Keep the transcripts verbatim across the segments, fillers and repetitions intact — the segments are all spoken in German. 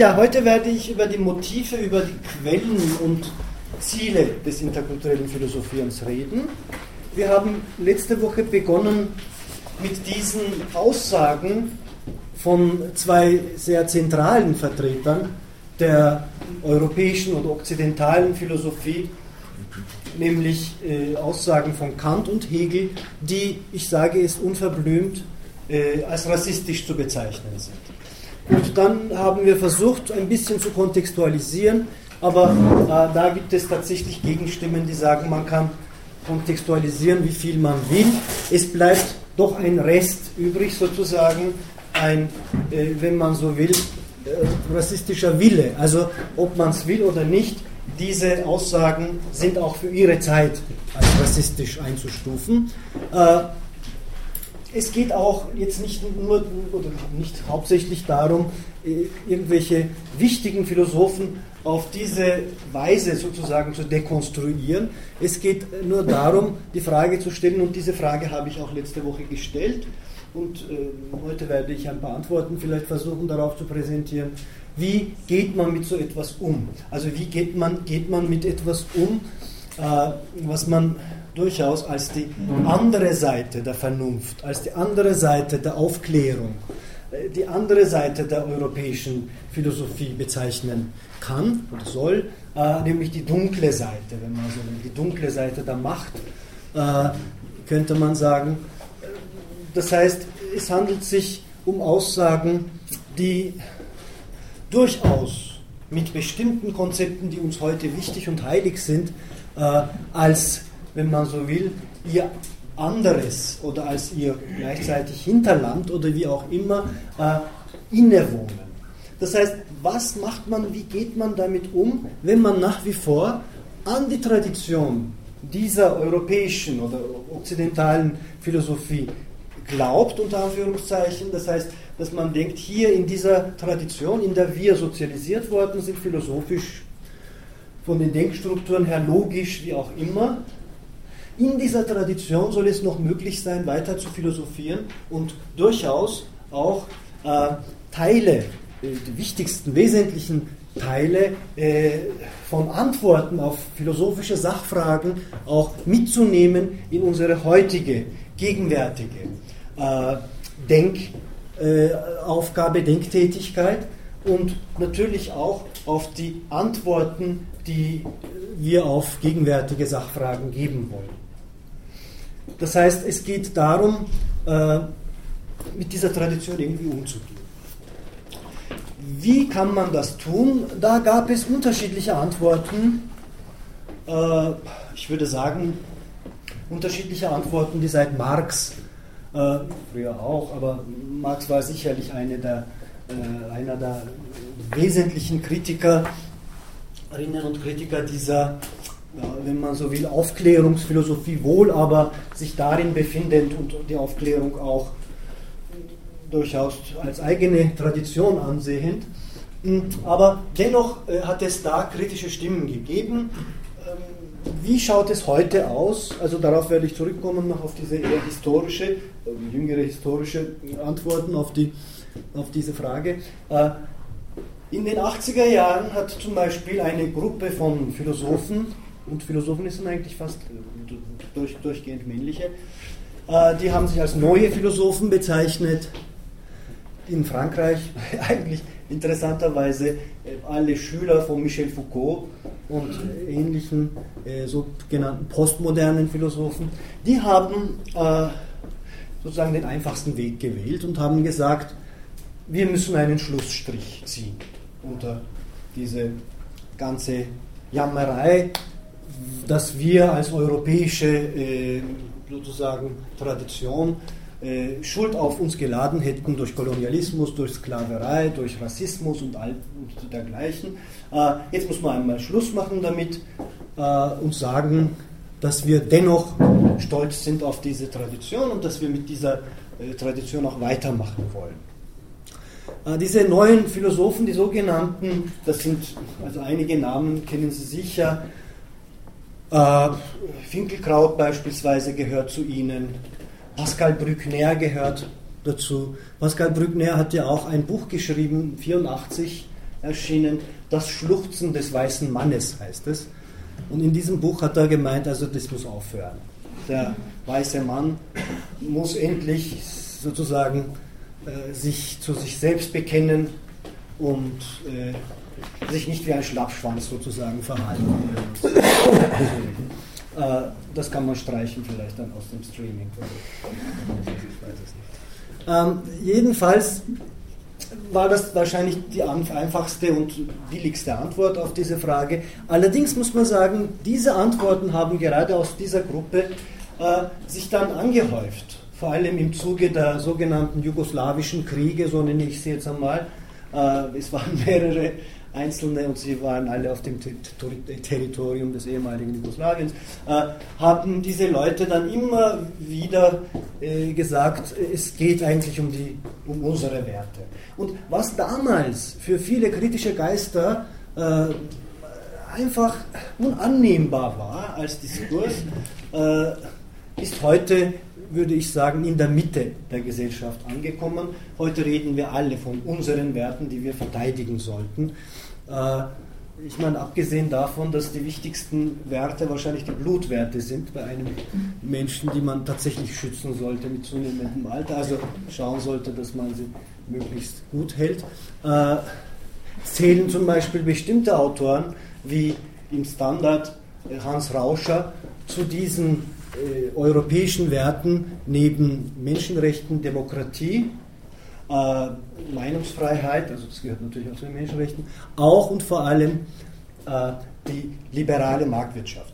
Ja, heute werde ich über die Motive, über die Quellen und Ziele des interkulturellen Philosophierens reden. Wir haben letzte Woche begonnen mit diesen Aussagen von zwei sehr zentralen Vertretern der europäischen und okzidentalen Philosophie, nämlich äh, Aussagen von Kant und Hegel, die, ich sage es unverblümt, äh, als rassistisch zu bezeichnen sind. Und dann haben wir versucht, ein bisschen zu kontextualisieren, aber äh, da gibt es tatsächlich Gegenstimmen, die sagen, man kann kontextualisieren, wie viel man will. Es bleibt doch ein Rest übrig, sozusagen, ein, äh, wenn man so will, äh, rassistischer Wille. Also, ob man es will oder nicht, diese Aussagen sind auch für ihre Zeit als rassistisch einzustufen. Äh, Es geht auch jetzt nicht nur oder nicht hauptsächlich darum, irgendwelche wichtigen Philosophen auf diese Weise sozusagen zu dekonstruieren. Es geht nur darum, die Frage zu stellen, und diese Frage habe ich auch letzte Woche gestellt, und äh, heute werde ich ein paar Antworten vielleicht versuchen darauf zu präsentieren. Wie geht man mit so etwas um? Also wie geht man, geht man mit etwas um, äh, was man durchaus als die andere Seite der Vernunft, als die andere Seite der Aufklärung, die andere Seite der europäischen Philosophie bezeichnen kann oder soll, äh, nämlich die dunkle Seite, wenn man so will, die dunkle Seite der Macht, äh, könnte man sagen. Das heißt, es handelt sich um Aussagen, die durchaus mit bestimmten Konzepten, die uns heute wichtig und heilig sind, äh, als, wenn man so will, ihr anderes oder als ihr gleichzeitig Hinterland oder wie auch immer äh, innewohnen. Das heißt, was macht man, wie geht man damit um, wenn man nach wie vor an die Tradition dieser europäischen oder okzidentalen Philosophie glaubt, unter Anführungszeichen. Das heißt, dass man denkt, hier in dieser Tradition, in der wir sozialisiert worden sind, philosophisch, von den Denkstrukturen her logisch, wie auch immer, in dieser Tradition soll es noch möglich sein, weiter zu philosophieren und durchaus auch äh, Teile, äh, die wichtigsten, wesentlichen Teile äh, von Antworten auf philosophische Sachfragen auch mitzunehmen in unsere heutige, gegenwärtige äh, Denkaufgabe, äh, Denktätigkeit und natürlich auch auf die Antworten, die wir auf gegenwärtige Sachfragen geben wollen. Das heißt, es geht darum, äh, mit dieser Tradition irgendwie umzugehen. Wie kann man das tun? Da gab es unterschiedliche Antworten. Äh, ich würde sagen, unterschiedliche Antworten, die seit Marx, äh, früher auch, aber Marx war sicherlich eine der, äh, einer der wesentlichen Kritikerinnen und Kritiker dieser, ja, wenn man so will, Aufklärungsphilosophie wohl, aber sich darin befindend und die Aufklärung auch durchaus als eigene Tradition ansehend. Aber dennoch äh, hat es da kritische Stimmen gegeben. Ähm, wie schaut es heute aus? Also darauf werde ich zurückkommen, noch auf diese eher historische, äh, jüngere historische Antworten auf, die, auf diese Frage. Äh, in den achtziger Jahren hat zum Beispiel eine Gruppe von Philosophen, und Philosophen sind eigentlich fast durch, durchgehend männliche, äh, die haben sich als neue Philosophen bezeichnet. In Frankreich eigentlich interessanterweise alle Schüler von Michel Foucault und ähnlichen äh, sogenannten postmodernen Philosophen, die haben äh, sozusagen den einfachsten Weg gewählt und haben gesagt, wir müssen einen Schlussstrich ziehen unter diese ganze Jammerei, dass wir als europäische äh, sozusagen Tradition Äh, Schuld auf uns geladen hätten durch Kolonialismus, durch Sklaverei, durch Rassismus und all und dergleichen. Äh, jetzt muss man einmal Schluss machen damit äh, und sagen, dass wir dennoch stolz sind auf diese Tradition und dass wir mit dieser äh, Tradition auch weitermachen wollen. Äh, diese neuen Philosophen, die sogenannten, das sind, also einige Namen kennen Sie sicher, äh, Finkelkraut beispielsweise gehört zu ihnen, Pascal Bruckner gehört dazu. Pascal Bruckner hat ja auch ein Buch geschrieben, vierundachtzig, erschienen, Das Schluchzen des weißen Mannes heißt es. Und in diesem Buch hat er gemeint, also das muss aufhören. Der weiße Mann muss endlich sozusagen äh, sich zu sich selbst bekennen und äh, sich nicht wie ein Schlappschwanz sozusagen verhalten. äh, das kann man streichen vielleicht dann aus dem Streaming. Ich weiß es nicht. Ähm, jedenfalls war das wahrscheinlich die einfachste und billigste Antwort auf diese Frage. Allerdings muss man sagen, diese Antworten haben gerade aus dieser Gruppe äh, sich dann angehäuft. Vor allem im Zuge der sogenannten jugoslawischen Kriege, so nenne ich sie jetzt einmal. Äh, es waren mehrere einzelne und sie waren alle auf dem Ter- Ter- Territorium des ehemaligen Jugoslawiens, äh, haben diese Leute dann immer wieder äh, gesagt, es geht eigentlich um, die, um unsere Werte. Und was damals für viele kritische Geister äh, einfach unannehmbar war als Diskurs, äh, ist heute, würde ich sagen, in der Mitte der Gesellschaft angekommen. Heute reden wir alle von unseren Werten, die wir verteidigen sollten. Äh, ich meine, abgesehen davon, dass die wichtigsten Werte wahrscheinlich die Blutwerte sind bei einem Menschen, die man tatsächlich schützen sollte mit zunehmendem Alter, also schauen sollte, dass man sie möglichst gut hält, äh, zählen zum Beispiel bestimmte Autoren wie im Standard Hans Rauscher zu diesen äh, europäischen Werten neben Menschenrechten, Demokratie, äh, Meinungsfreiheit, also das gehört natürlich auch zu den Menschenrechten, auch und vor allem äh, die liberale Marktwirtschaft.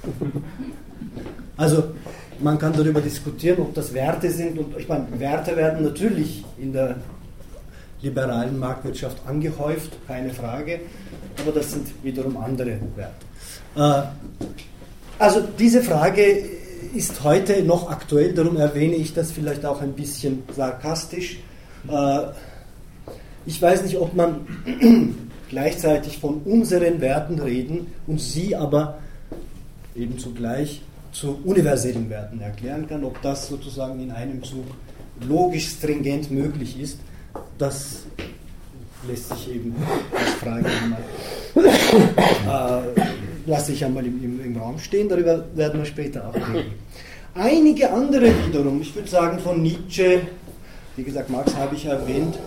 Also man kann darüber diskutieren, ob das Werte sind, und ich meine, Werte werden natürlich in der liberalen Marktwirtschaft angehäuft, keine Frage, aber das sind wiederum andere Werte. Äh, also diese Frage ist heute noch aktuell, darum erwähne ich das vielleicht auch ein bisschen sarkastisch. Äh, ich weiß nicht, ob man gleichzeitig von unseren Werten reden und sie aber eben zugleich zu universellen Werten erklären kann, ob das sozusagen in einem Zug logisch stringent möglich ist. Das lässt sich eben als Frage einmal, äh, lasse ich einmal im, im, im Raum stehen, darüber werden wir später auch reden. Einige andere wiederum, ich würde sagen von Nietzsche, wie gesagt, Marx habe ich erwähnt,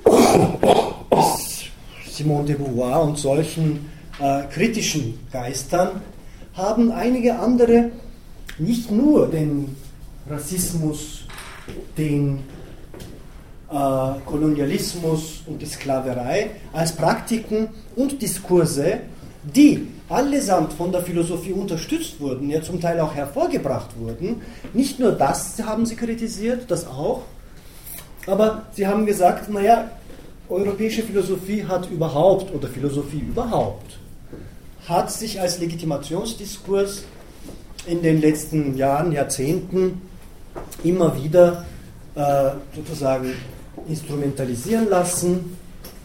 bis Simone de Beauvoir und solchen äh, kritischen Geistern, haben einige andere nicht nur den Rassismus, den Äh, Kolonialismus und die Sklaverei als Praktiken und Diskurse, die allesamt von der Philosophie unterstützt wurden, ja zum Teil auch hervorgebracht wurden. Nicht nur das haben sie kritisiert, das auch, aber sie haben gesagt, naja, europäische Philosophie hat überhaupt, oder Philosophie überhaupt, hat sich als Legitimationsdiskurs in den letzten Jahren, Jahrzehnten immer wieder äh, sozusagen instrumentalisieren lassen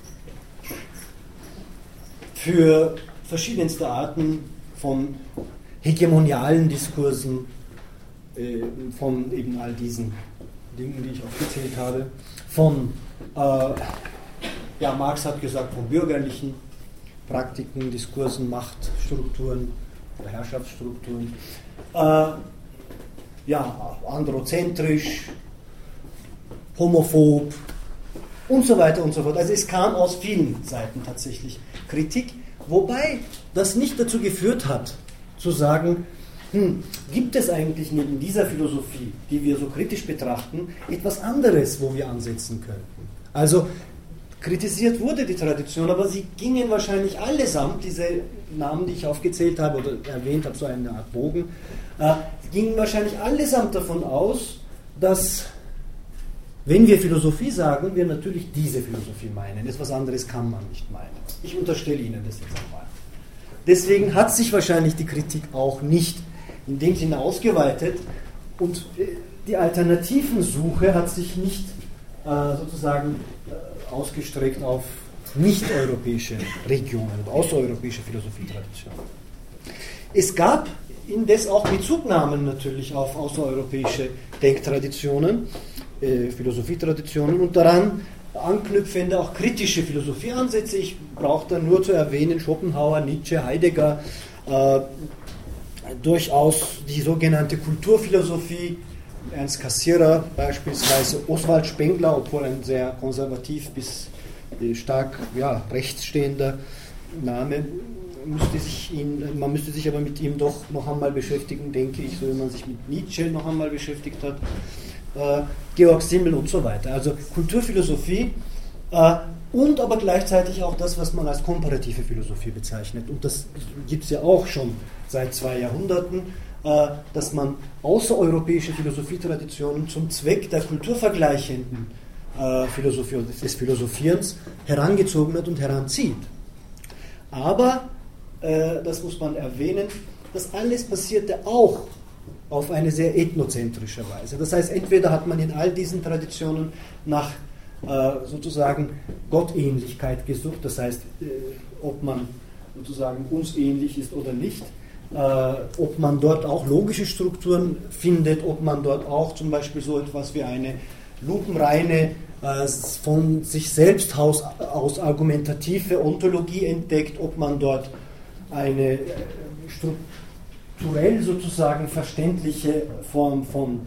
für verschiedenste Arten von hegemonialen Diskursen, äh, von eben all diesen Dingen, die ich aufgezählt habe, von, äh, ja, Marx hat gesagt, von bürgerlichen Praktiken, Diskursen, Machtstrukturen, Herrschaftsstrukturen, äh, ja, androzentrisch, homophob und so weiter und so fort. Also es kam aus vielen Seiten tatsächlich Kritik, wobei das nicht dazu geführt hat, zu sagen, hm, gibt es eigentlich neben dieser Philosophie, die wir so kritisch betrachten, etwas anderes, wo wir ansetzen könnten. Also kritisiert wurde die Tradition, aber sie gingen wahrscheinlich allesamt, diese Namen, die ich aufgezählt habe oder erwähnt habe, so eine Art Bogen, äh, gingen wahrscheinlich allesamt davon aus, dass, wenn wir Philosophie sagen, wir natürlich diese Philosophie meinen. Etwas anderes kann man nicht meinen. Ich unterstelle Ihnen das jetzt einmal. Deswegen hat sich wahrscheinlich die Kritik auch nicht in dem Sinne ausgeweitet und die Alternativensuche hat sich nicht äh, sozusagen äh, ausgestreckt auf nicht-europäische Regionen oder außereuropäische Philosophietraditionen. Es gab indes auch Bezugnahmen natürlich auf außereuropäische Denktraditionen, äh, Philosophietraditionen, und daran anknüpfende, auch kritische Philosophieansätze. Ich brauche da nur zu erwähnen Schopenhauer, Nietzsche, Heidegger, äh, durchaus die sogenannte Kulturphilosophie, Ernst Cassirer beispielsweise, Oswald Spengler, obwohl ein sehr konservativ bis stark ja, rechtsstehender Name, müsste sich ihn, man müsste sich aber mit ihm doch noch einmal beschäftigen, denke ich, so wie man sich mit Nietzsche noch einmal beschäftigt hat, äh, Georg Simmel und so weiter. Also Kulturphilosophie äh, und aber gleichzeitig auch das, was man als komparative Philosophie bezeichnet. Und das gibt es ja auch schon seit zwei Jahrhunderten, äh, dass man außereuropäische Philosophietraditionen zum Zweck der kulturvergleichenden äh, Philosophie oder des Philosophierens herangezogen hat und heranzieht. Aber, äh, das muss man erwähnen, das alles passierte auch auf eine sehr ethnozentrische Weise. Das heißt, entweder hat man in all diesen Traditionen nach äh, sozusagen Gottähnlichkeit gesucht, das heißt, äh, ob man sozusagen uns ähnlich ist oder nicht, äh, ob man dort auch logische Strukturen findet, ob man dort auch zum Beispiel so etwas wie eine lupenreine, äh, von sich selbst aus, aus argumentative Ontologie entdeckt, ob man dort eine äh, strukturell sozusagen verständliche Form von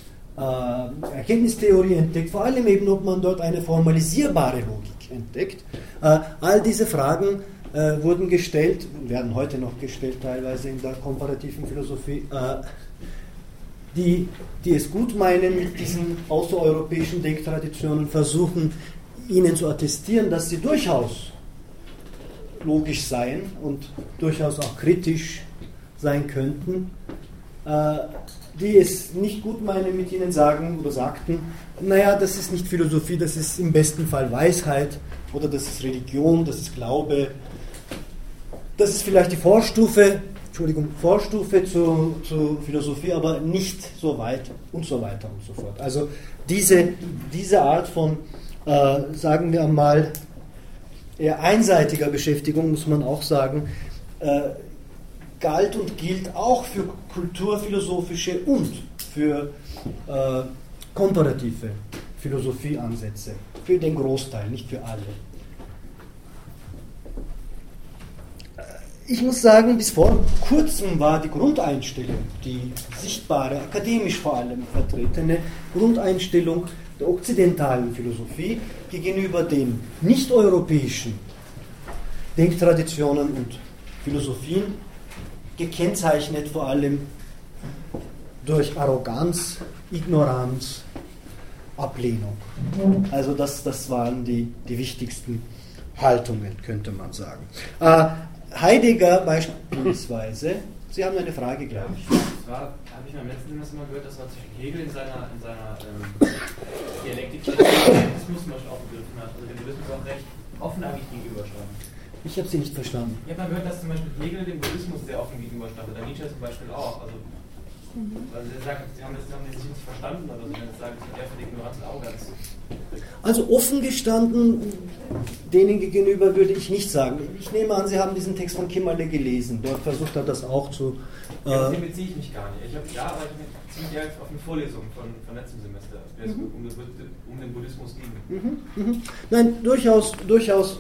äh, Erkenntnistheorie entdeckt, vor allem eben, ob man dort eine formalisierbare Logik entdeckt. Äh, all diese Fragen äh, wurden gestellt, werden heute noch gestellt teilweise in der komparativen Philosophie, äh, die, die es gut meinen mit diesen außereuropäischen Denktraditionen, versuchen ihnen zu attestieren, dass sie durchaus logisch seien und durchaus auch kritisch sein könnten, äh, die es nicht gut meinen, mit ihnen sagen oder sagten, naja, das ist nicht Philosophie, das ist im besten Fall Weisheit oder das ist Religion, das ist Glaube, das ist vielleicht die Vorstufe, Entschuldigung, Vorstufe zu, zu Philosophie, aber nicht so weit und so weiter und so fort. Also diese, diese Art von, äh, sagen wir einmal, eher einseitiger Beschäftigung, muss man auch sagen, äh, galt und gilt auch für kulturphilosophische und für äh, komparative Philosophieansätze. Für den Großteil, nicht für alle. Ich muss sagen, bis vor kurzem war die Grundeinstellung, die sichtbare, akademisch vor allem vertretene Grundeinstellung der okzidentalen Philosophie gegenüber den nicht-europäischen Denktraditionen und Philosophien gekennzeichnet vor allem durch Arroganz, Ignoranz, Ablehnung. Also das, das waren die, die wichtigsten Haltungen, könnte man sagen. Äh, Heidegger beispielsweise, Sie haben eine Frage, glaube ich. Zwar habe ich beim letzten Semester mal gehört, dass man sich Hegel in seiner, in seiner ähm, Dialektik den Buddhismus zum Beispiel auch begriffen hat, also den Buddhismus auch recht offen eigentlich gegenüberstand. Ich habe Sie nicht verstanden. Ich habe mal gehört, dass zum Beispiel Hegel dem Buddhismus sehr offen gegenüberstand, oder Nietzsche zum Beispiel auch. Also, also sie sagen, sie haben das haben sich nicht verstanden, oder sie sagen, es ist eher für die Ignoranz und Arroganz. Also offen gestanden, denen gegenüber würde ich nicht sagen. Ich nehme an, Sie haben diesen Text von Kimmerle gelesen. Dort versucht er das auch zu... Äh ja, den beziehe ich mich gar nicht. Ich habe, ja, aber ich beziehe mich auf eine Vorlesung von, von letztem Semester, wie es mhm. um, um den Buddhismus ging. Mhm, mhm. Nein, durchaus, durchaus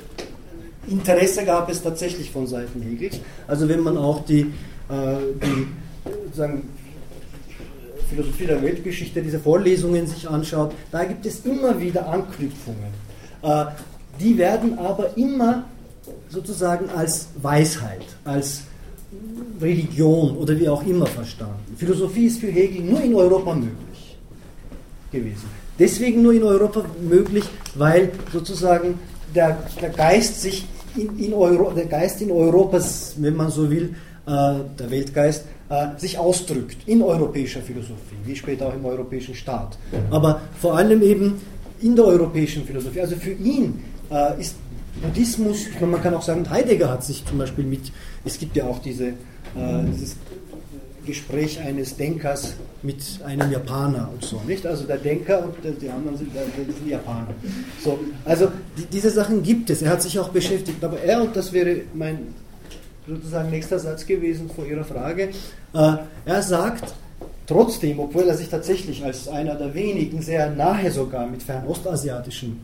Interesse gab es tatsächlich von Seiten Hegels. Also wenn man auch die, äh, die sagen, Philosophie der Weltgeschichte, diese Vorlesungen sich anschaut, da gibt es immer wieder Anknüpfungen. Äh, die werden aber immer sozusagen als Weisheit, als Religion oder wie auch immer verstanden. Philosophie ist für Hegel nur in Europa möglich gewesen. Deswegen nur in Europa möglich, weil sozusagen der, der Geist sich in, in Euro, der Geist in Europas, wenn man so will, äh, der Weltgeist, sich ausdrückt in europäischer Philosophie, wie später auch im europäischen Staat. Aber vor allem eben in der europäischen Philosophie. Also für ihn äh, ist Buddhismus, man kann auch sagen, Heidegger hat sich zum Beispiel mit, es gibt ja auch diese, äh, dieses Gespräch eines Denkers mit einem Japaner und so, nicht? Also der Denker und der, die anderen sind, der, der sind Japaner. So, also die, diese Sachen gibt es, er hat sich auch beschäftigt, aber er, und das wäre mein sozusagen nächster Satz gewesen vor Ihrer Frage. Äh, er sagt trotzdem, obwohl er sich tatsächlich als einer der wenigen sehr nahe sogar mit fernostasiatischen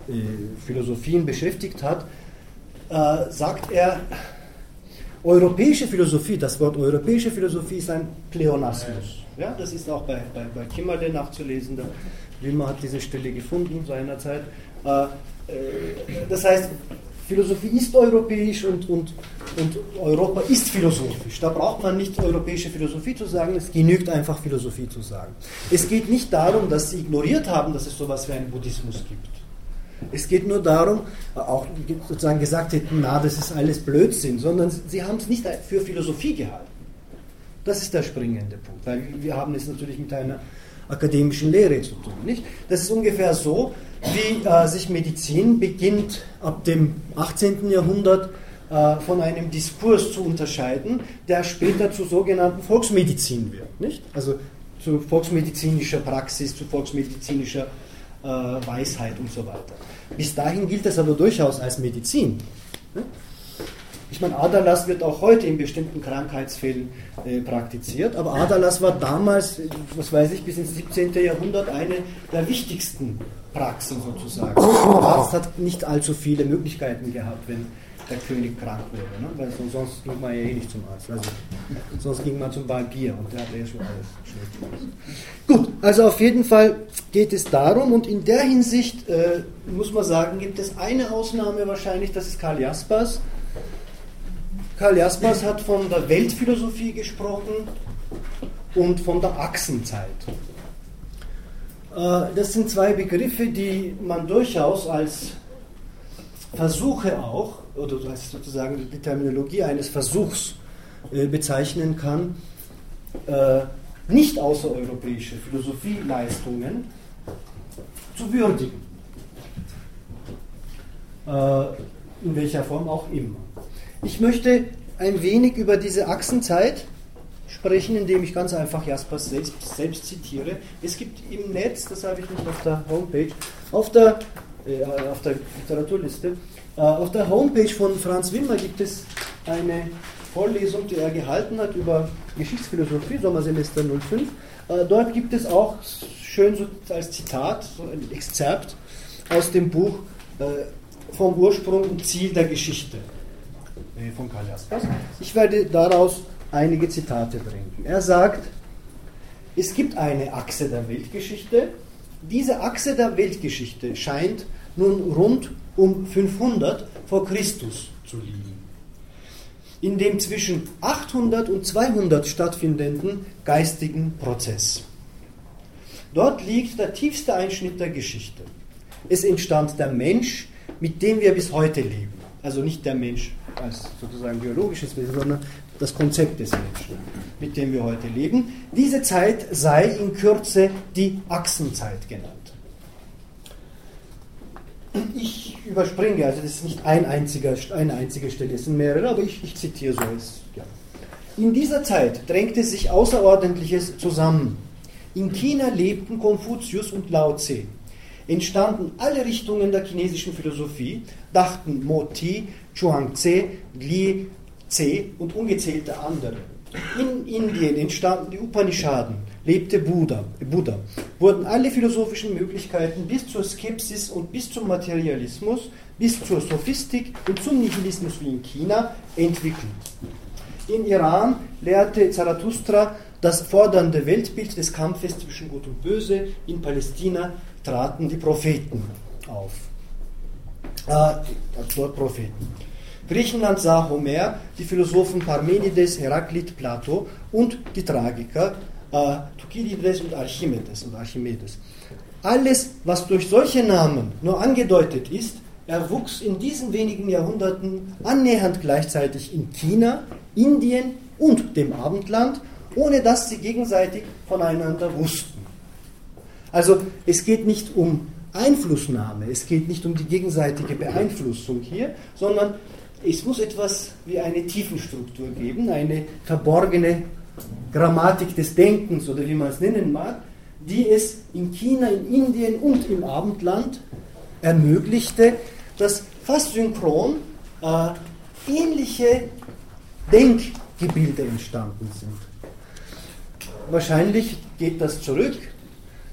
äh, Philosophien beschäftigt hat, äh, sagt er, europäische Philosophie, das Wort europäische Philosophie ist ein Pleonasmus. Ja, das ist auch bei, bei, bei Kimmerle nachzulesen. Der Wilmer hat diese Stelle gefunden seinerzeit. Äh, äh, das heißt, Philosophie ist europäisch und, und, und Europa ist philosophisch. Da braucht man nicht europäische Philosophie zu sagen, es genügt einfach Philosophie zu sagen. Es geht nicht darum, dass sie ignoriert haben, dass es sowas wie einen Buddhismus gibt. Es geht nur darum, auch sozusagen gesagt hätten, na, das ist alles Blödsinn, sondern sie haben es nicht für Philosophie gehalten. Das ist der springende Punkt, weil wir haben es natürlich mit einer akademischen Lehre zu tun. Nicht? Das ist ungefähr so, wie äh, sich Medizin beginnt ab dem achtzehnten Jahrhundert äh, von einem Diskurs zu unterscheiden, der später zu sogenannten Volksmedizin wird. Nicht? Also zu volksmedizinischer Praxis, zu volksmedizinischer äh, Weisheit und so weiter. Bis dahin gilt das aber durchaus als Medizin. Ne? Ich meine, Aderlass wird auch heute in bestimmten Krankheitsfällen äh, praktiziert, aber Aderlass war damals, was weiß ich, bis ins siebzehnten Jahrhundert eine der wichtigsten Praxen sozusagen. Der Arzt hat nicht allzu viele Möglichkeiten gehabt, wenn der König krank wurde, ne? Weil sonst ging man ja eh nicht zum Arzt. Also, sonst ging man zum Barbier und der hat ja schon alles schlecht. Gut, also auf jeden Fall geht es darum und in der Hinsicht äh, muss man sagen, gibt es eine Ausnahme wahrscheinlich, das ist Karl Jaspers. Karl Jaspers hat von der Weltphilosophie gesprochen und von der Achsenzeit. Das sind zwei Begriffe, die man durchaus als Versuche auch, oder als sozusagen die Terminologie eines Versuchs bezeichnen kann, nicht außereuropäische Philosophieleistungen zu würdigen. In welcher Form auch immer. Ich möchte ein wenig über diese Achsenzeit sprechen, indem ich ganz einfach Jaspers selbst, selbst zitiere. Es gibt im Netz, das habe ich nicht auf der Homepage, auf der, äh, auf der Literaturliste, äh, auf der Homepage von Franz Wimmer gibt es eine Vorlesung, die er gehalten hat über Geschichtsphilosophie, Sommersemester null fünf. Äh, dort gibt es auch schön so als Zitat, so ein Exzerpt aus dem Buch äh, Vom Ursprung und Ziel der Geschichte von Karl Jaspers. Ich werde daraus einige Zitate bringen. Er sagt, es gibt eine Achse der Weltgeschichte. Diese Achse der Weltgeschichte scheint nun rund um fünfhundert vor Christus zu liegen. In dem zwischen achthundert und zweihundert stattfindenden geistigen Prozess. Dort liegt der tiefste Einschnitt der Geschichte. Es entstand der Mensch, mit dem wir bis heute leben. Also nicht der Mensch als sozusagen biologisches Wesen, sondern das Konzept des Menschen, mit dem wir heute leben. Diese Zeit sei in Kürze die Achsenzeit genannt. Ich überspringe, also das ist nicht ein einziger, eine einzige Stelle, es sind mehrere, aber ich, ich zitiere so. Es, ja. In dieser Zeit drängte sich Außerordentliches zusammen. In China lebten Konfuzius und Lao Tse. Entstanden alle Richtungen der chinesischen Philosophie, dachten Mo Ti, Chuang-Tze, Li Tse und ungezählte andere. In Indien entstanden die Upanishaden, lebte Buddha, Buddha, wurden alle philosophischen Möglichkeiten bis zur Skepsis und bis zum Materialismus, bis zur Sophistik und zum Nihilismus wie in China entwickelt. In Iran lehrte Zarathustra das fordernde Weltbild des Kampfes zwischen Gut und Böse. In Palästina traten die Propheten auf. Äh, dort Propheten. Griechenland sah Homer, die Philosophen Parmenides, Heraklit, Plato und die Tragiker äh, Thukydides und Archimedes, und Archimedes. Alles, was durch solche Namen nur angedeutet ist, erwuchs in diesen wenigen Jahrhunderten annähernd gleichzeitig in China, Indien und dem Abendland, ohne dass sie gegenseitig voneinander wussten. Also es geht nicht um Einflussnahme, es geht nicht um die gegenseitige Beeinflussung hier, sondern es muss etwas wie eine Tiefenstruktur geben, eine verborgene Grammatik des Denkens oder wie man es nennen mag, die es in China, in Indien und im Abendland ermöglichte, dass fast synchron äh, ähnliche Denkgebilde entstanden sind. Wahrscheinlich geht das zurück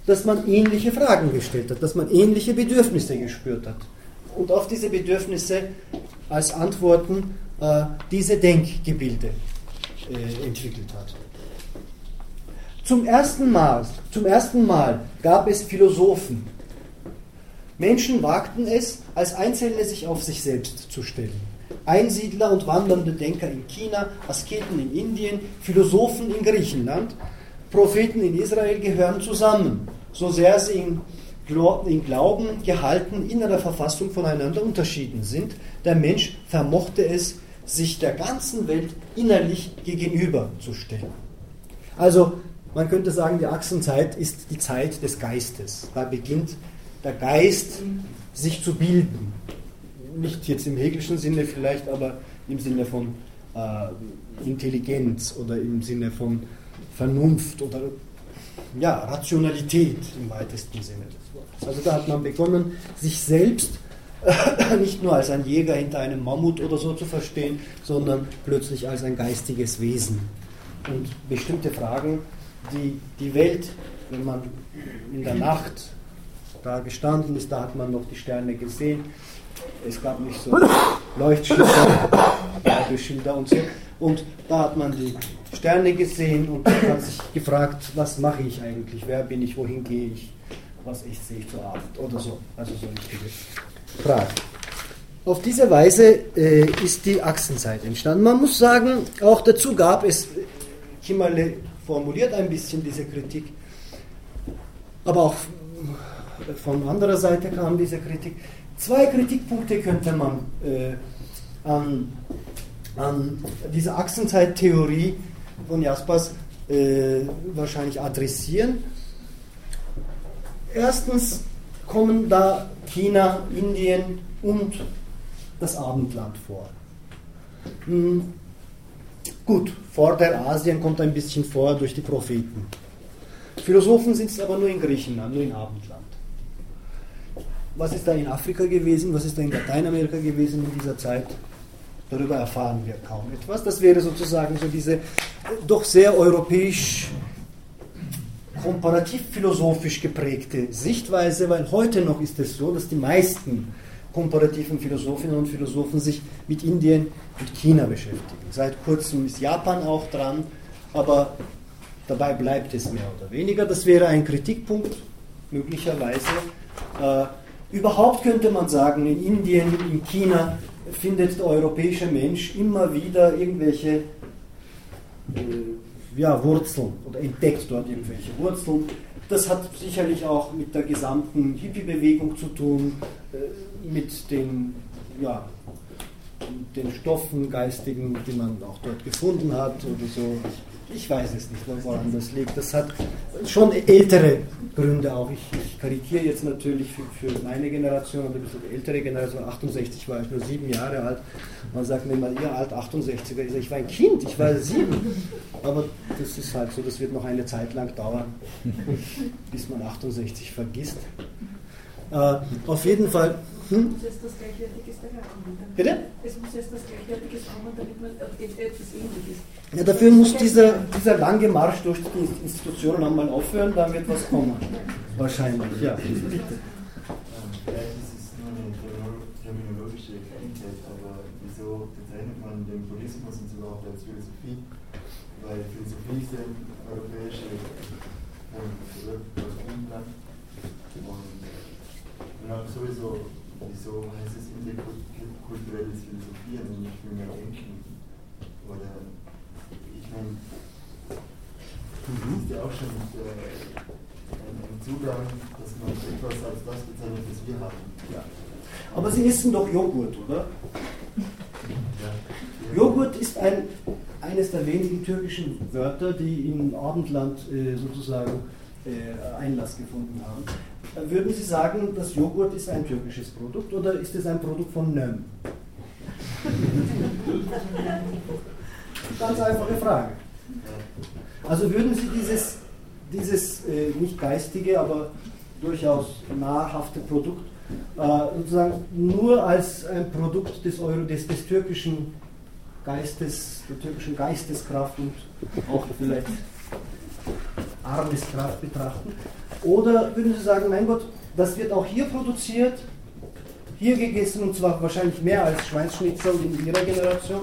dass man ähnliche Fragen gestellt hat, dass man ähnliche Bedürfnisse gespürt hat. Und auf diese Bedürfnisse als Antworten äh, diese Denkgebilde äh, entwickelt hat. Zum ersten Mal, zum ersten Mal gab es Philosophen. Menschen wagten es, als Einzelne sich auf sich selbst zu stellen. Einsiedler und wandernde Denker in China, Asketen in Indien, Philosophen in Griechenland, Propheten in Israel gehören zusammen, so sehr sie in, in Glauben, Gehalten, innerer Verfassung voneinander unterschieden sind. Der Mensch vermochte es, sich der ganzen Welt innerlich gegenüberzustellen. Also, man könnte sagen, die Achsenzeit ist die Zeit des Geistes. Da beginnt der Geist sich zu bilden. Nicht jetzt im Hegelschen Sinne vielleicht, aber im Sinne von äh, Intelligenz oder im Sinne von Vernunft oder ja, Rationalität im weitesten Sinne des Wortes. Also da hat man begonnen, sich selbst äh, nicht nur als ein Jäger hinter einem Mammut oder so zu verstehen, sondern plötzlich als ein geistiges Wesen. Und bestimmte Fragen, die die Welt, wenn man in der Nacht da gestanden ist, da hat man noch die Sterne gesehen, es gab nicht so Leuchtschilder, Radioschilder und so, und da hat man die Sterne gesehen und hat sich gefragt, was mache ich eigentlich, wer bin ich, wohin gehe ich, was esse ich zu Abend oder so, also so richtige Fragen. Auf diese Weise äh, ist die Achsenzeit entstanden. Man muss sagen, auch dazu gab es, Kimmerle formuliert ein bisschen diese Kritik, aber auch von anderer Seite kam diese Kritik. Zwei Kritikpunkte könnte man äh, an, an dieser Achsenzeittheorie von Jaspers äh, wahrscheinlich adressieren. Erstens kommen da China, Indien und das Abendland vor. Hm, gut, Vorderasien kommt ein bisschen vor durch die Propheten. Philosophen sind es aber nur in Griechenland, nur in Abendland. Was ist da in Afrika gewesen, was ist da in Lateinamerika gewesen in dieser Zeit? Darüber erfahren wir kaum etwas. Das wäre sozusagen so diese doch sehr europäisch, komparativ-philosophisch geprägte Sichtweise, weil heute noch ist es so, dass die meisten komparativen Philosophinnen und Philosophen sich mit Indien und China beschäftigen. Seit kurzem ist Japan auch dran, aber dabei bleibt es mehr oder weniger. Das wäre ein Kritikpunkt, möglicherweise. Äh, überhaupt könnte man sagen, in Indien, in China findet der europäische Mensch immer wieder irgendwelche äh, ja, Wurzeln oder entdeckt dort irgendwelche Wurzeln. Das hat sicherlich auch mit der gesamten Hippie-Bewegung zu tun, äh, mit den, ja, den Stoffen, geistigen, die man auch dort gefunden hat oder so. Ich weiß es nicht, woran das liegt. Das hat schon ältere Gründe auch. Ich, ich karikiere jetzt natürlich für, für meine Generation oder ein bisschen ältere Generation. achtundsechzig war ich nur sieben Jahre alt. Man sagt mir immer, ihr alt achtundsechziger. Ich sage, ich war ein Kind, ich war sieben. Aber das ist halt so, das wird noch eine Zeit lang dauern, bis man achtundsechzig vergisst. Äh, auf jeden Fall. Hm? Es muss jetzt das Gleichwertiges daherkommen. Bitte? Es muss jetzt das Gleichwertiges kommen, damit man etwas Ähnliches. Ja, dafür muss dieser, dieser lange Marsch durch die Institutionen einmal aufhören, dann wird was kommen. Wahrscheinlich, ja. Bitte. Vielleicht ist es nur eine terminologische Kleinigkeit, aber wieso bezeichnet man den Buddhismus und sogar auch als Philosophie? Weil Philosophie ist ja europäische Philosophieland. Und ja, sowieso, wieso heißt es interkulturelles Philosophieren und nicht mehr Denken? Oder, ich meine, das ist ja auch schon äh, ein, ein Zugang, dass man etwas als das bezeichnet, was wir haben. Ja. Aber Sie essen doch Joghurt, oder? Ja. Joghurt ist ein, eines der wenigen türkischen Wörter, die im Abendland äh, sozusagen äh, Einlass gefunden haben. Würden Sie sagen, das Joghurt ist ein türkisches Produkt oder ist es ein Produkt von Nöm? Ganz einfache Frage. Also würden Sie dieses, dieses äh, nicht geistige, aber durchaus nahrhafte Produkt äh, sozusagen nur als ein Produkt des, Euro, des, des türkischen Geistes, der türkischen Geisteskraft und auch vielleicht Armeskraft betrachten? Oder würden Sie sagen, mein Gott, das wird auch hier produziert, hier gegessen und zwar wahrscheinlich mehr als Schweinsschnitzel in Ihrer Generation.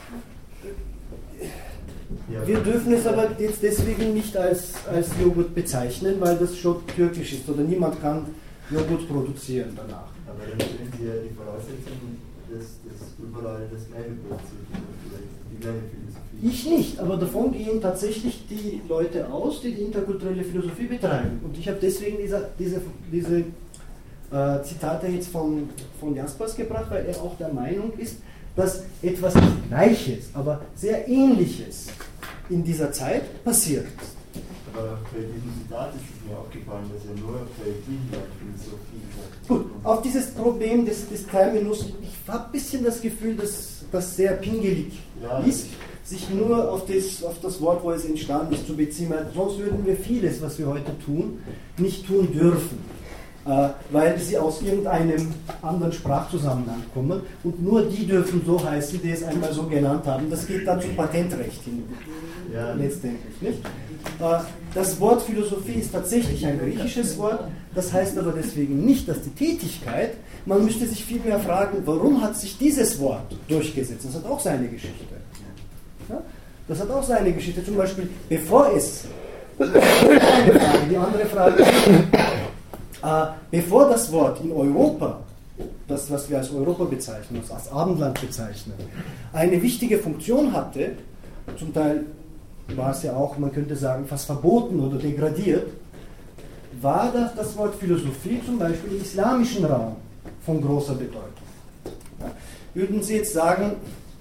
Wir dürfen es aber jetzt deswegen nicht als, als Joghurt bezeichnen, weil das schon türkisch ist oder niemand kann Joghurt produzieren danach. Aber dann stellen Sie ja die Voraussetzung, dass, dass überall das Gleiche produziert wird, die gleiche Philosophie. Ich nicht, aber davon gehen tatsächlich die Leute aus, die die interkulturelle Philosophie betreiben. Und ich habe deswegen diese, diese, diese äh, Zitate jetzt von, von Jaspers gebracht, weil er auch der Meinung ist, dass etwas nicht Gleiches, aber sehr Ähnliches in dieser Zeit passiert ist. Aber bei diesem Zitat ist es mir aufgefallen, dass er nur bei Philosophie sagt. Gut, auf dieses Problem des, des Terminus, ich habe ein bisschen das Gefühl, dass das sehr pingelig ja, ist, sich nur auf das, auf das Wort, wo es entstanden ist, zu beziehen, weil sonst würden wir vieles, was wir heute tun, nicht tun dürfen. Äh, weil sie aus irgendeinem anderen Sprachzusammenhang kommen und nur die dürfen so heißen, die es einmal so genannt haben. Das geht dann zum Patentrecht hin, ja. Letztendlich. Nicht? Äh, das Wort Philosophie ist tatsächlich ein griechisches Wort, das heißt aber deswegen nicht, dass die Tätigkeit, man müsste sich vielmehr fragen, warum hat sich dieses Wort durchgesetzt? Das hat auch seine Geschichte. Ja? Das hat auch seine Geschichte. Zum Beispiel, bevor es, eine Frage, die andere Frage ist, Äh, bevor das Wort in Europa, das was wir als Europa bezeichnen, als Abendland bezeichnen, eine wichtige Funktion hatte, zum Teil war es ja auch, man könnte sagen, fast verboten oder degradiert, war das, das Wort Philosophie zum Beispiel im islamischen Raum von großer Bedeutung. Ja, würden Sie jetzt sagen,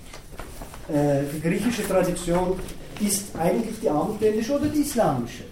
äh, die griechische Tradition ist eigentlich die abendländische oder die islamische?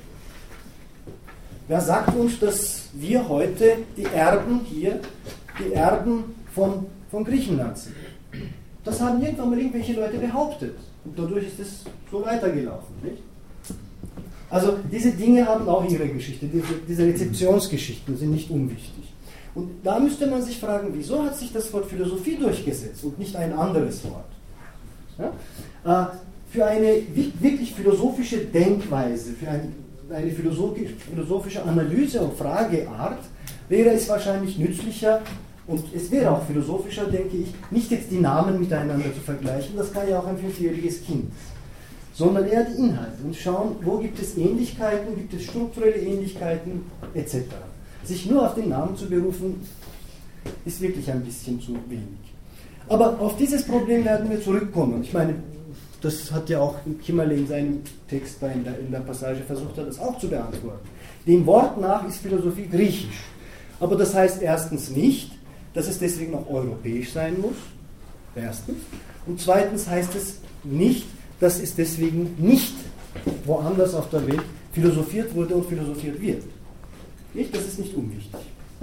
Wer sagt uns, dass wir heute die Erben hier, die Erben von, von Griechenland sind? Das haben irgendwann mal irgendwelche Leute behauptet. Und dadurch ist es so weitergelaufen. Nicht? Also diese Dinge haben auch ihre Geschichte. Diese, diese Rezeptionsgeschichten sind nicht unwichtig. Und da müsste man sich fragen, wieso hat sich das Wort Philosophie durchgesetzt und nicht ein anderes Wort? Ja? Äh, für eine wirklich philosophische Denkweise, für ein eine philosophische Analyse und Frageart, wäre es wahrscheinlich nützlicher und es wäre auch philosophischer, denke ich, nicht jetzt die Namen miteinander zu vergleichen, das kann ja auch ein fünfjähriges Kind, sondern eher die Inhalte und schauen, wo gibt es Ähnlichkeiten, gibt es strukturelle Ähnlichkeiten et cetera. Sich nur auf den Namen zu berufen, ist wirklich ein bisschen zu wenig. Aber auf dieses Problem werden wir zurückkommen. Ich meine, das hat ja auch Kimmerle in seinem Text da in der, in der Passage versucht, hat das auch zu beantworten. Dem Wort nach ist Philosophie griechisch. Aber das heißt erstens nicht, dass es deswegen auch europäisch sein muss. Erstens. Und zweitens heißt es nicht, dass es deswegen nicht woanders auf der Welt philosophiert wurde und philosophiert wird. Nicht? Das ist nicht unwichtig.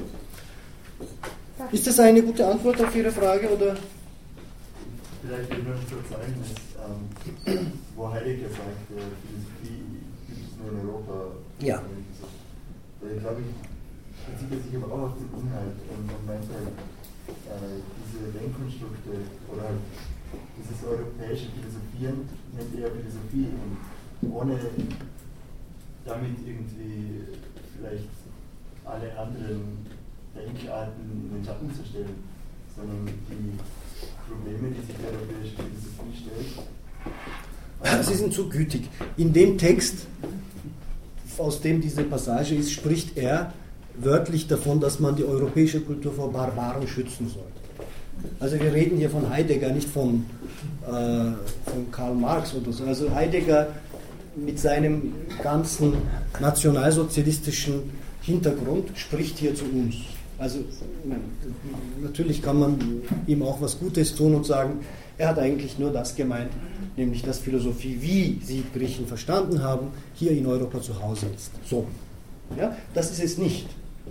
Ist das eine gute Antwort auf Ihre Frage? Oder? Vielleicht will ich nur so zeigen, dass, ähm, wo Heidegger sagt, äh, Philosophie gibt es nur in Europa. Ja. Da glaube ich, bezieht er sich aber auch auf den Inhalt und man meint halt, äh, diese Denkkonstrukte oder halt dieses europäische Philosophieren nennt er Philosophie und ohne damit irgendwie vielleicht alle anderen Denkarten in den Schatten zu stellen, sondern die Probleme, die sich die europäische Philosophie stellt. Sie sind zu gütig. In dem Text, aus dem diese Passage ist, spricht er wörtlich davon, dass man die europäische Kultur vor Barbaren schützen soll. Also wir reden hier von Heidegger, nicht von, äh, von Karl Marx oder so. Also Heidegger mit seinem ganzen nationalsozialistischen Hintergrund spricht hier zu uns. Also natürlich kann man ihm auch was Gutes tun und sagen, er hat eigentlich nur das gemeint, nämlich dass Philosophie, wie sie Griechen verstanden haben, hier in Europa zu Hause ist. So. Ja, das ist es nicht.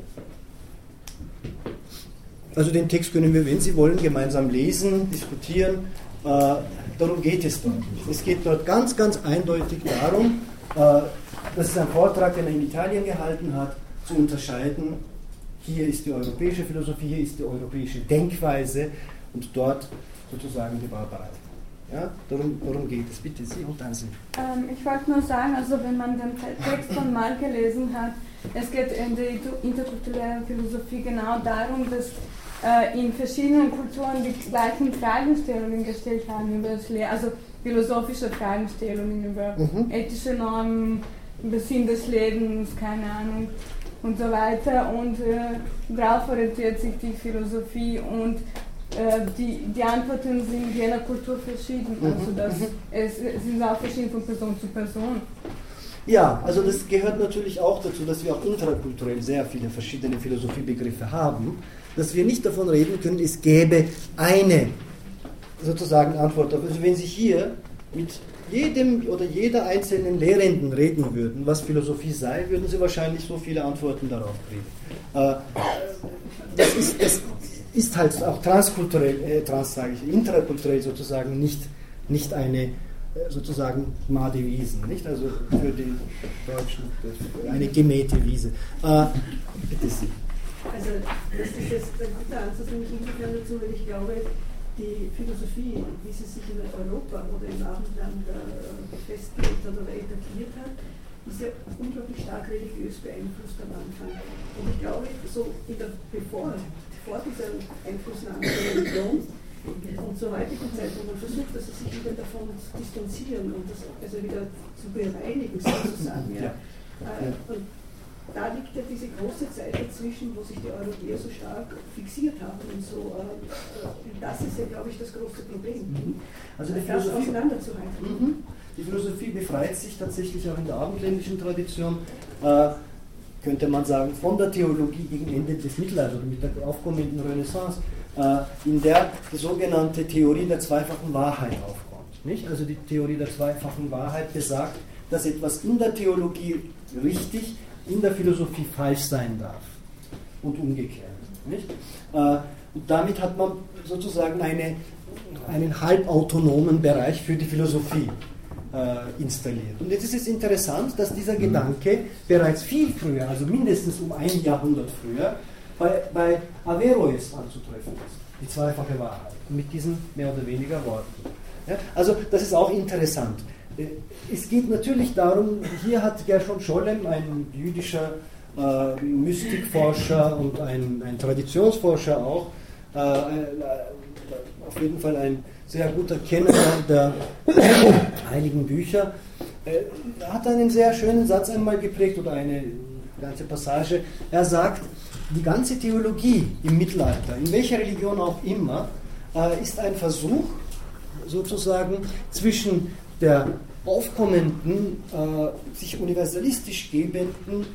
Also den Text können wir, wenn Sie wollen, gemeinsam lesen, diskutieren. Äh, darum geht es dort nicht. Es geht dort ganz, ganz eindeutig darum, äh, das ist ein Vortrag, den er in Italien gehalten hat, zu unterscheiden, hier ist die europäische Philosophie, hier ist die europäische Denkweise und dort sozusagen die Barbarei. Ja, darum, darum geht es. Bitte Sie und dann Sie. Ähm, ich wollte nur sagen, also wenn man den Text von Mal gelesen hat, Es geht in der interkulturellen Philosophie genau darum, dass äh, in verschiedenen Kulturen die gleichen Fragestellungen gestellt haben über das Leben, also philosophische Fragestellungen über mhm. ethische Normen, über Sinn des Lebens, keine Ahnung und so weiter. Und äh, darauf orientiert sich die Philosophie und äh, die, die Antworten sind je nach Kultur verschieden. Mhm. Also das, es, es sind auch verschieden von Person zu Person. Ja, also das gehört natürlich auch dazu, dass wir auch intrakulturell sehr viele verschiedene Philosophiebegriffe haben, dass wir nicht davon reden können, es gäbe eine sozusagen Antwort. Also wenn Sie hier mit jedem oder jeder einzelnen Lehrenden reden würden, was Philosophie sei, würden Sie wahrscheinlich so viele Antworten darauf kriegen. Das ist, das ist halt auch transkulturell, äh, trans sage ich, intrakulturell sozusagen nicht, nicht eine sozusagen Made Wiesen, nicht? Also für die Deutschen eine gemähte Wiese. Äh, bitte Sie. Also das ist jetzt ein guter Ansatz, nämlich insofern dazu, weil ich glaube, die Philosophie, wie sie sich in Europa oder im Abendland äh, festgelegt hat oder etabliert hat, ist ja unglaublich stark religiös beeinflusst am Anfang. Und ich glaube, so in der, bevor, vor dieser Einflussnahme der Religion und zur heutigen Zeit, wo man versucht, dass sie sich wieder davon distanzieren und das also wieder zu bereinigen sozusagen. Ja. Ja. Äh, und da liegt ja diese große Zeit dazwischen, wo sich die Europäer so stark fixiert haben und so. Äh, das ist ja, glaube ich, das große Problem. Also die das Philosophie, auseinanderzuhalten. Mhm. Die Philosophie befreit sich tatsächlich auch in der abendländischen Tradition, äh, könnte man sagen, von der Theologie gegen Ende des Mittelalters oder mit der aufkommenden Renaissance, in der die sogenannte Theorie der zweifachen Wahrheit aufkommt. Nicht? Also die Theorie der zweifachen Wahrheit besagt, dass etwas in der Theologie richtig, in der Philosophie falsch sein darf und umgekehrt. Nicht? Und damit hat man sozusagen eine, einen halbautonomen Bereich für die Philosophie äh, installiert. Und jetzt ist es interessant, dass dieser Gedanke bereits viel früher, also mindestens um ein Jahrhundert früher, bei, bei Averroes anzutreffen ist, die zweifache Wahrheit, mit diesen mehr oder weniger Worten. Ja, also das ist auch interessant. Es geht natürlich darum, hier hat Gershom Scholem, ein jüdischer äh, Mystikforscher und ein, ein Traditionsforscher auch, äh, auf jeden Fall ein sehr guter Kenner der heiligen Bücher, äh, hat einen sehr schönen Satz einmal geprägt oder eine ganze Passage. Er sagt, die ganze Theologie im Mittelalter, in welcher Religion auch immer, äh, ist ein Versuch, sozusagen zwischen der aufkommenden, äh, sich universalistisch gebenden,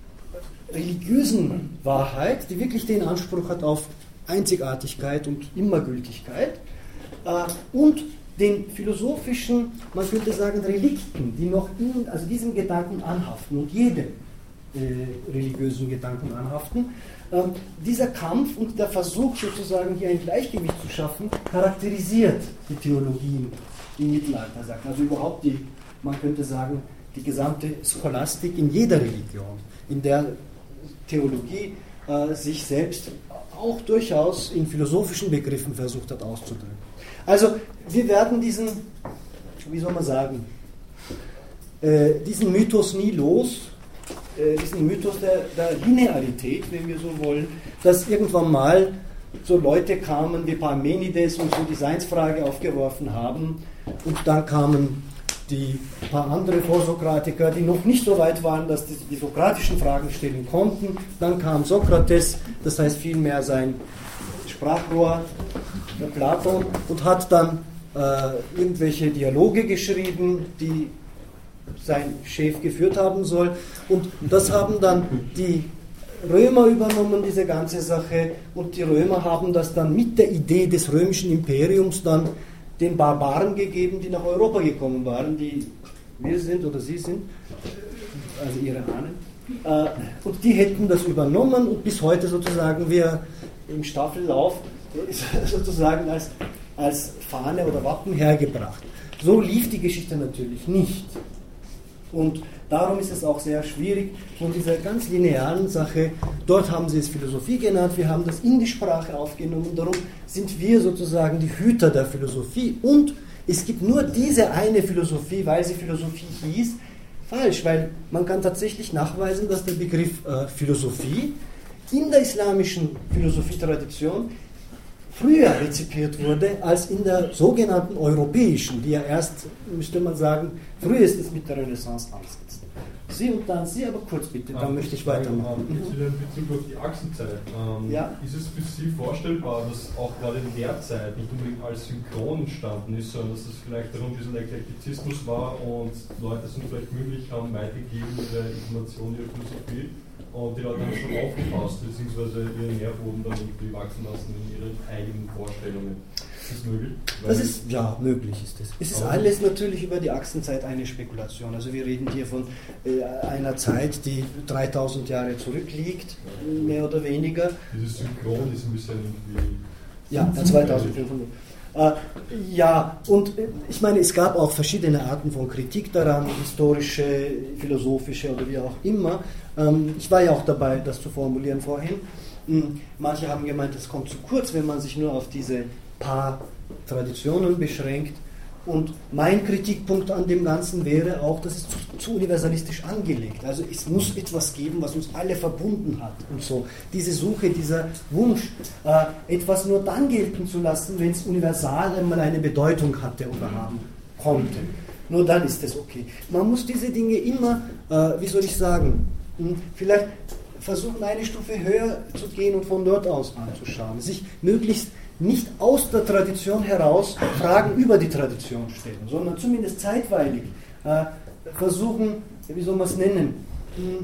religiösen Wahrheit, die wirklich den Anspruch hat auf Einzigartigkeit und Immergültigkeit, äh, und den philosophischen, man könnte sagen, Relikten, die noch in, also diesem Gedanken anhaften und jedem Äh, religiösen Gedanken anhaften. Ähm, dieser Kampf und der Versuch, sozusagen hier ein Gleichgewicht zu schaffen, charakterisiert die Theologie im Mittelalter. Also überhaupt die, man könnte sagen, die gesamte Scholastik in jeder Religion, in der Theologie äh, sich selbst auch durchaus in philosophischen Begriffen versucht hat auszudrücken. Also wir werden diesen, wie soll man sagen, äh, diesen Mythos nie los, diesen Mythos der, der Linearität, wenn wir so wollen, dass irgendwann mal so Leute kamen wie Parmenides und so die Seinsfrage aufgeworfen haben und dann kamen die paar andere Vorsokratiker, die noch nicht so weit waren, dass die, die sokratischen Fragen stellen konnten. Dann kam Sokrates, das heißt vielmehr sein Sprachrohr, der Platon, und hat dann äh, irgendwelche Dialoge geschrieben, die sein Chef geführt haben soll. Und das haben dann die Römer übernommen, diese ganze Sache, und die Römer haben das dann mit der Idee des römischen Imperiums dann den Barbaren gegeben, die nach Europa gekommen waren, die wir sind oder sie sind, also ihre Ahnen. Und die hätten das übernommen und bis heute sozusagen wir im Staffellauf sozusagen als, als Fahne oder Wappen hergebracht. So lief die Geschichte natürlich nicht. Und darum ist es auch sehr schwierig von dieser ganz linearen Sache, dort haben sie es Philosophie genannt, wir haben das in die Sprache aufgenommen, darum sind wir sozusagen die Hüter der Philosophie, und es gibt nur diese eine Philosophie, weil sie Philosophie hieß, falsch, weil man kann tatsächlich nachweisen, dass der Begriff äh, Philosophie in der islamischen Philosophietradition früher rezipiert wurde als in der sogenannten europäischen, die ja erst, müsste man sagen, frühestens mit der Renaissance ansetzt. Sie und dann Sie, aber kurz bitte, dann ah, möchte ich weitermachen. Jetzt wieder in Bezug auf die Achsenzeit. Ähm, ja. Ist es für Sie vorstellbar, dass auch gerade in der Zeit nicht unbedingt als synchron entstanden ist, sondern dass es vielleicht darum ein bisschen Eklektizismus war und Leute sind vielleicht mündig, haben weitergegeben ihre Informationen, ihre Philosophie und die Leute haben es dann aufgepasst, beziehungsweise ihren Nährboden dann irgendwie wachsen lassen in ihren eigenen Vorstellungen. Ist das möglich? Das ist, ja, möglich ist es. Es ist alles natürlich über die Achsenzeit eine Spekulation. Also wir reden hier von äh, einer Zeit, die dreitausend Jahre zurückliegt, mehr oder weniger. Dieses Synchron ist ein bisschen irgendwie... Ja, zweitausendfünfhundert. Äh, ja, und äh, ich meine, es gab auch verschiedene Arten von Kritik daran, historische, philosophische oder wie auch immer. Ähm, ich war ja auch dabei, das zu formulieren vorhin. Hm, manche haben gemeint, es kommt zu kurz, wenn man sich nur auf diese paar Traditionen beschränkt. Und mein Kritikpunkt an dem Ganzen wäre auch, dass es zu, zu universalistisch angelegt. Also es muss etwas geben, was uns alle verbunden hat und so. Diese Suche, dieser Wunsch, äh, etwas nur dann gelten zu lassen, wenn es universal einmal eine Bedeutung hatte oder haben konnte. Nur dann ist es okay. Man muss diese Dinge immer, äh, wie soll ich sagen, mh, vielleicht versuchen, eine Stufe höher zu gehen und von dort aus anzuschauen. Sich möglichst nicht aus der Tradition heraus Fragen über die Tradition stellen, sondern zumindest zeitweilig äh, versuchen, wie soll man es nennen, mh,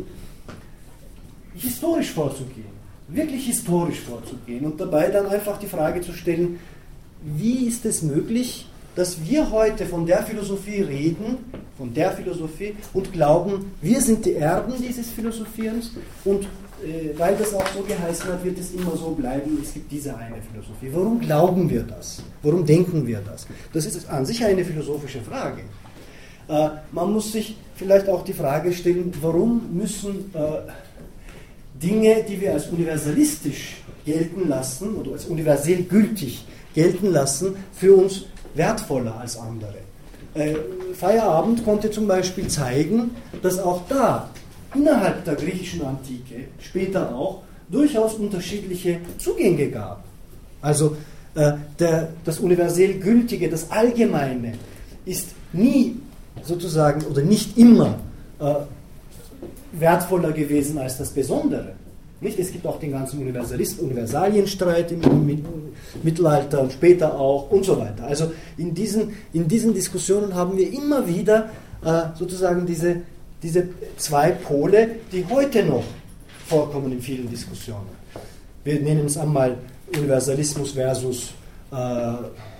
historisch vorzugehen, wirklich historisch vorzugehen und dabei dann einfach die Frage zu stellen, wie ist es möglich, dass wir heute von der Philosophie reden, von der Philosophie und glauben, wir sind die Erben dieses Philosophierens und weil das auch so geheißen hat, wird es immer so bleiben, es gibt diese eine Philosophie. Warum glauben wir das? Warum denken wir das? Das ist an sich eine philosophische Frage. Äh, man muss sich vielleicht auch die Frage stellen, warum müssen äh, Dinge, die wir als universalistisch gelten lassen, oder als universell gültig gelten lassen, für uns wertvoller als andere. Äh, Feierabend konnte zum Beispiel zeigen, dass auch da innerhalb der griechischen Antike, später auch, durchaus unterschiedliche Zugänge gab. Also äh, der, das universell Gültige, das Allgemeine ist nie sozusagen oder nicht immer äh, wertvoller gewesen als das Besondere. Nicht? Es gibt auch den ganzen Universalist- Universalienstreit im, im Mittelalter und später auch und so weiter. Also in diesen, in diesen Diskussionen haben wir immer wieder äh, sozusagen diese Diese zwei Pole, die heute noch vorkommen in vielen Diskussionen. Wir nennen es einmal Universalismus versus äh,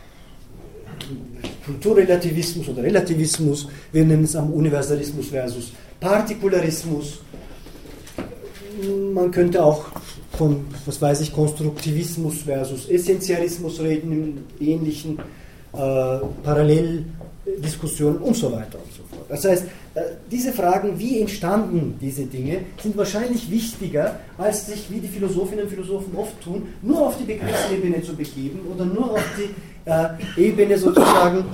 Kulturrelativismus oder Relativismus. Wir nennen es am Universalismus versus Partikularismus. Man könnte auch von, was weiß ich, Konstruktivismus versus Essentialismus reden, in ähnlichen äh, Paralleldiskussionen und so weiter und so fort. Das heißt, diese Fragen, wie entstanden diese Dinge, sind wahrscheinlich wichtiger, als sich, wie die Philosophinnen und Philosophen oft tun, nur auf die Begriffsebene zu begeben oder nur auf die äh, Ebene sozusagen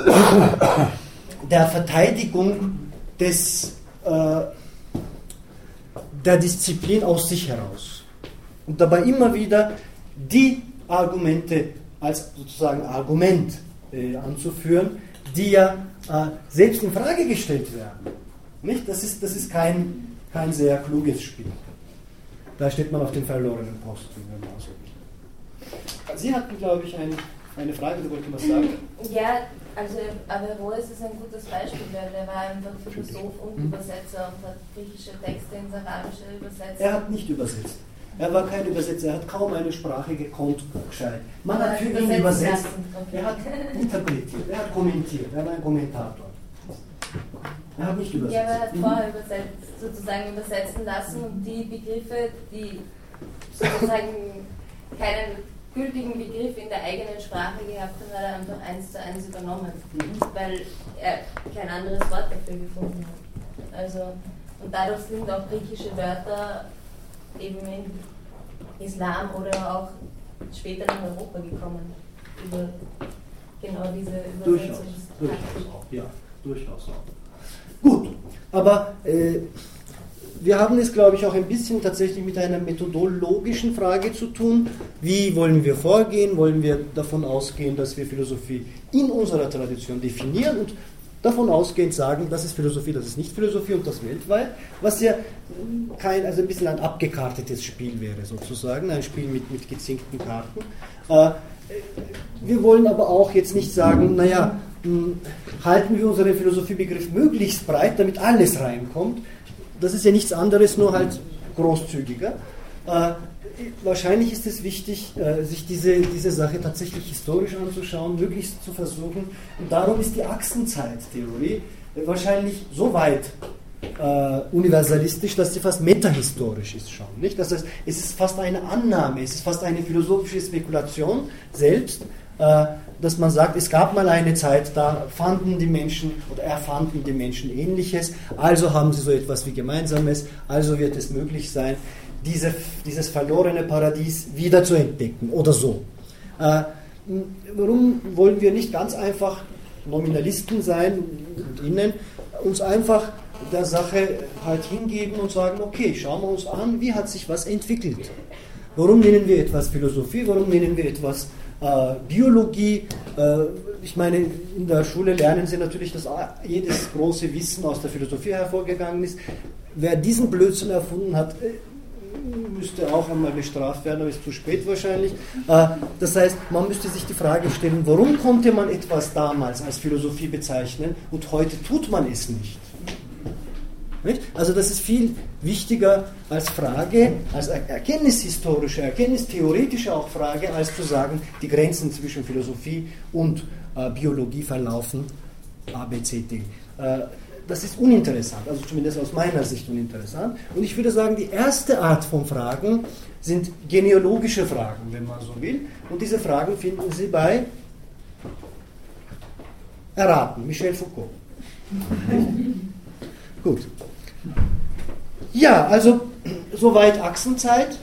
der Verteidigung des, äh, der Disziplin aus sich heraus. Und dabei immer wieder die Argumente als sozusagen Argument äh, anzuführen, die ja äh, selbst in Frage gestellt werden. Nicht? Das ist, das ist kein, kein sehr kluges Spiel. Da steht man auf den verlorenen Posten, wenn man so will. Sie hatten, glaube ich, ein, eine Frage, du wolltest was sagen? Ja, also Averroes ist ein gutes Beispiel, weil der war einfach Philosoph und Übersetzer und hat griechische Texte ins Arabische übersetzt. Er hat nicht übersetzt. Er war kein Übersetzer, er hat kaum eine Sprache gekonnt, gescheit. Man hat für ihn übersetzt, okay. Er hat interpretiert, er hat kommentiert, er war ein Kommentator. Er hat nicht übersetzt. Ja, aber er hat vorher übersetzt, sozusagen übersetzen lassen und die Begriffe, die sozusagen keinen gültigen Begriff in der eigenen Sprache gehabt haben, hat er einfach eins zu eins übernommen, weil er kein anderes Wort dafür gefunden hat. Also, und dadurch sind auch griechische Wörter eben im Islam oder auch später nach Europa gekommen. Über genau diese Übersetzungstaktik. Durchaus auch, ja, durchaus auch. Gut, aber äh, wir haben es, glaube ich, auch ein bisschen tatsächlich mit einer methodologischen Frage zu tun. Wie wollen wir vorgehen? Wollen wir davon ausgehen, dass wir Philosophie in unserer Tradition definieren und davon ausgehend sagen, das ist Philosophie, das ist nicht Philosophie und das weltweit, was ja kein, also ein bisschen ein abgekartetes Spiel wäre sozusagen, ein Spiel mit, mit gezinkten Karten. Äh, wir wollen aber auch jetzt nicht sagen, naja, mh, halten wir unseren Philosophiebegriff möglichst breit, damit alles reinkommt. Das ist ja nichts anderes, nur halt großzügiger. Äh, wahrscheinlich ist es wichtig, äh, sich diese, diese Sache tatsächlich historisch anzuschauen, möglichst zu versuchen. Und darum ist die Achsenzeittheorie äh, wahrscheinlich so weit äh, universalistisch, dass sie fast metahistorisch ist schon. Nicht? Das heißt, es ist fast eine Annahme, es ist fast eine philosophische Spekulation selbst, äh, dass man sagt, es gab mal eine Zeit, da fanden die Menschen oder erfanden die Menschen Ähnliches, also haben sie so etwas wie Gemeinsames, also wird es möglich sein, diese, dieses verlorene Paradies wieder zu entdecken oder so. Äh, warum wollen wir nicht ganz einfach Nominalisten sein und innen, uns einfach der Sache halt hingeben und sagen, okay, schauen wir uns an, wie hat sich was entwickelt. Warum nennen wir etwas Philosophie, warum nennen wir etwas äh, Biologie? Äh, ich meine, in der Schule lernen Sie natürlich, dass jedes große Wissen aus der Philosophie hervorgegangen ist. Wer diesen Blödsinn erfunden hat, müsste auch einmal bestraft werden, aber ist zu spät wahrscheinlich. Das heißt, man müsste sich die Frage stellen, warum konnte man etwas damals als Philosophie bezeichnen und heute tut man es nicht? Nicht? Also das ist viel wichtiger als Frage, als erkenntnishistorische, erkenntnistheoretische auch Frage, als zu sagen, die Grenzen zwischen Philosophie und äh, Biologie verlaufen A, B, C, D. Äh, Das ist uninteressant, also zumindest aus meiner Sicht uninteressant. Und ich würde sagen, die erste Art von Fragen sind genealogische Fragen, wenn man so will. Und diese Fragen finden Sie bei Erraten, Michel Foucault. Gut. Ja, also soweit Achsenzeit.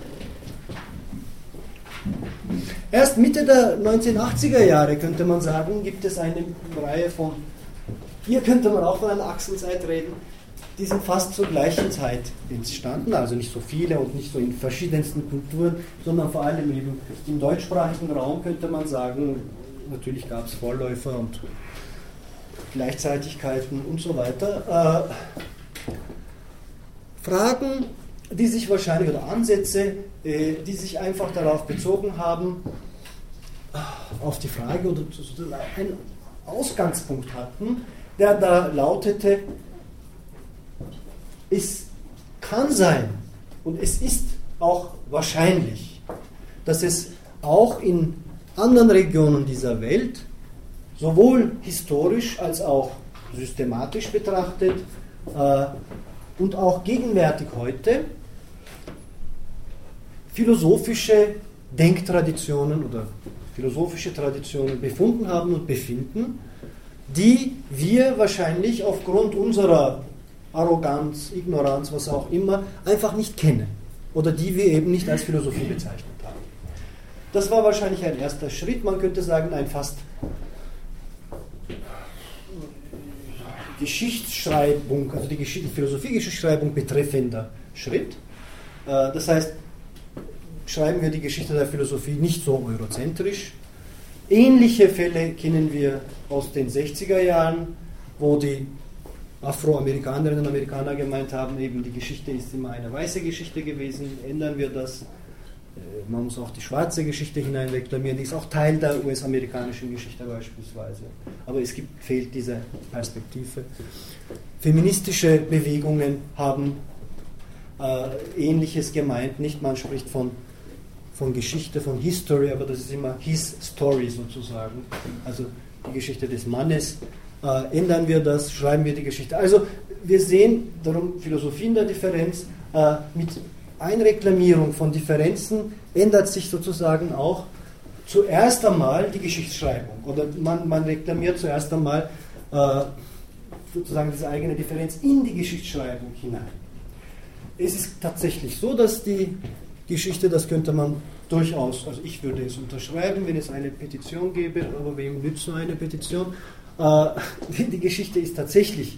Erst Mitte der neunzehnhundertachtziger Jahre, könnte man sagen, gibt es eine Reihe von, hier könnte man auch von einer Achsenzeit reden, die sind fast zur gleichen Zeit entstanden, also nicht so viele und nicht so in verschiedensten Kulturen, sondern vor allem eben im deutschsprachigen Raum könnte man sagen, natürlich gab es Vorläufer und Gleichzeitigkeiten und so weiter. Äh, Fragen, die sich wahrscheinlich, oder Ansätze, äh, die sich einfach darauf bezogen haben, auf die Frage oder einen Ausgangspunkt hatten, der da lautete, es kann sein und es ist auch wahrscheinlich, dass es auch in anderen Regionen dieser Welt, sowohl historisch als auch systematisch betrachtet äh, und auch gegenwärtig heute, philosophische Denktraditionen oder philosophische Traditionen befunden haben und befinden, die wir wahrscheinlich aufgrund unserer Arroganz, Ignoranz, was auch immer, einfach nicht kennen oder die wir eben nicht als Philosophie bezeichnet haben. Das war wahrscheinlich ein erster Schritt, man könnte sagen, ein fast Geschichtsschreibung, also die Geschichte, Philosophie-Geschichtsschreibung betreffender Schritt. Das heißt, schreiben wir die Geschichte der Philosophie nicht so eurozentrisch. Ähnliche Fälle kennen wir aus den sechziger Jahren, wo die Afroamerikanerinnen und Amerikaner gemeint haben, eben die Geschichte ist immer eine weiße Geschichte gewesen, ändern wir das. Man muss auch die schwarze Geschichte hineinreklamieren, die ist auch Teil der U S-amerikanischen Geschichte beispielsweise. Aber es gibt, fehlt diese Perspektive. Feministische Bewegungen haben äh, Ähnliches gemeint, nicht man spricht von, von Geschichte, von History, aber das ist immer his story sozusagen, also die Geschichte des Mannes. Äh, ändern wir das, schreiben wir die Geschichte. Also wir sehen darum Philosophie in der Differenz äh, mit Einreklamierung von Differenzen ändert sich sozusagen auch zuerst einmal die Geschichtsschreibung. Oder man, man reklamiert zuerst einmal äh, sozusagen diese eigene Differenz in die Geschichtsschreibung hinein. Es ist tatsächlich so, dass die Geschichte, das könnte man durchaus, also ich würde es unterschreiben, wenn es eine Petition gäbe, aber wem nützt so eine Petition? Äh, die, die Geschichte ist tatsächlich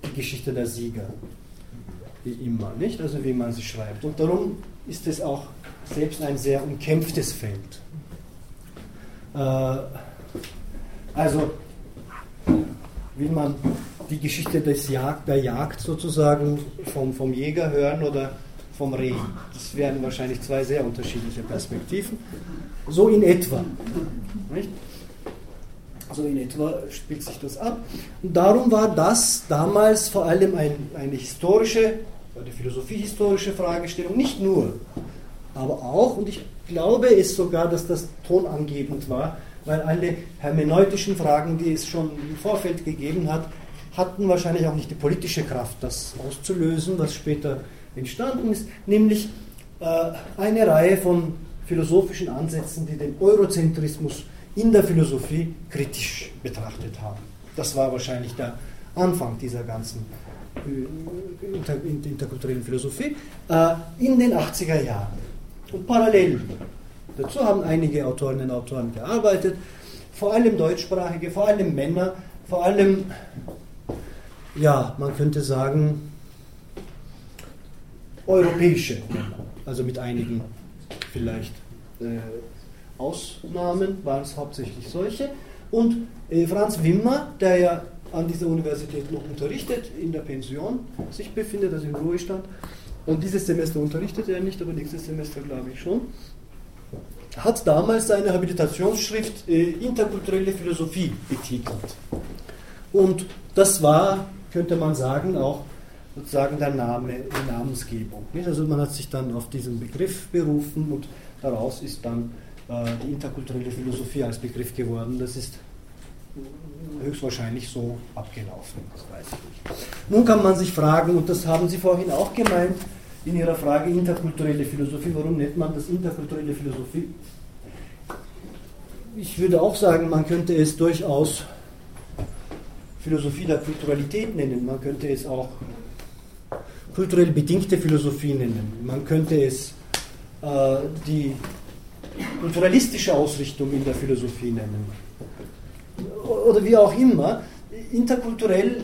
die Geschichte der Sieger. Wie immer, nicht? Also wie man sie schreibt. Und darum ist es auch selbst ein sehr umkämpftes Feld. Äh, also will man die Geschichte des Jagd, der Jagd sozusagen vom, vom Jäger hören oder vom Reh? Das wären wahrscheinlich zwei sehr unterschiedliche Perspektiven. So in etwa. Nicht? So in etwa spielt sich das ab. Und darum war das damals vor allem ein, eine historische, eine philosophiehistorische Fragestellung, nicht nur, aber auch, und ich glaube es sogar, dass das tonangebend war, weil alle hermeneutischen Fragen, die es schon im Vorfeld gegeben hat, hatten wahrscheinlich auch nicht die politische Kraft, das auszulösen, was später entstanden ist, nämlich äh, eine Reihe von philosophischen Ansätzen, die den Eurozentrismus in der Philosophie kritisch betrachtet haben. Das war wahrscheinlich der Anfang dieser ganzen äh, inter, interkulturellen Philosophie äh, in den achtziger Jahren. Und parallel dazu haben einige Autorinnen und Autoren gearbeitet, vor allem deutschsprachige, vor allem Männer, vor allem, ja, man könnte sagen, europäische Männer, also mit einigen vielleicht äh, Ausnahmen waren es hauptsächlich solche. Und äh, Franz Wimmer, der ja an dieser Universität noch unterrichtet, in der Pension sich befindet, also im Ruhestand, und dieses Semester unterrichtet er nicht, aber nächstes Semester glaube ich schon, hat damals seine Habilitationsschrift äh, Interkulturelle Philosophie betitelt. Und das war, könnte man sagen, auch sozusagen der Name, die Namensgebung. Nicht? Also man hat sich dann auf diesen Begriff berufen und daraus ist dann äh, die interkulturelle Philosophie als Begriff geworden. Das ist höchstwahrscheinlich so abgelaufen, das weiß ich nicht. Nun kann man sich fragen, und das haben Sie vorhin auch gemeint, in Ihrer Frage interkulturelle Philosophie, warum nennt man das interkulturelle Philosophie? Ich würde auch sagen, man könnte es durchaus Philosophie der Kulturalität nennen, man könnte es auch kulturell bedingte Philosophie nennen, man könnte es äh, die kulturalistische Ausrichtung in der Philosophie nennen. Oder wie auch immer, interkulturell,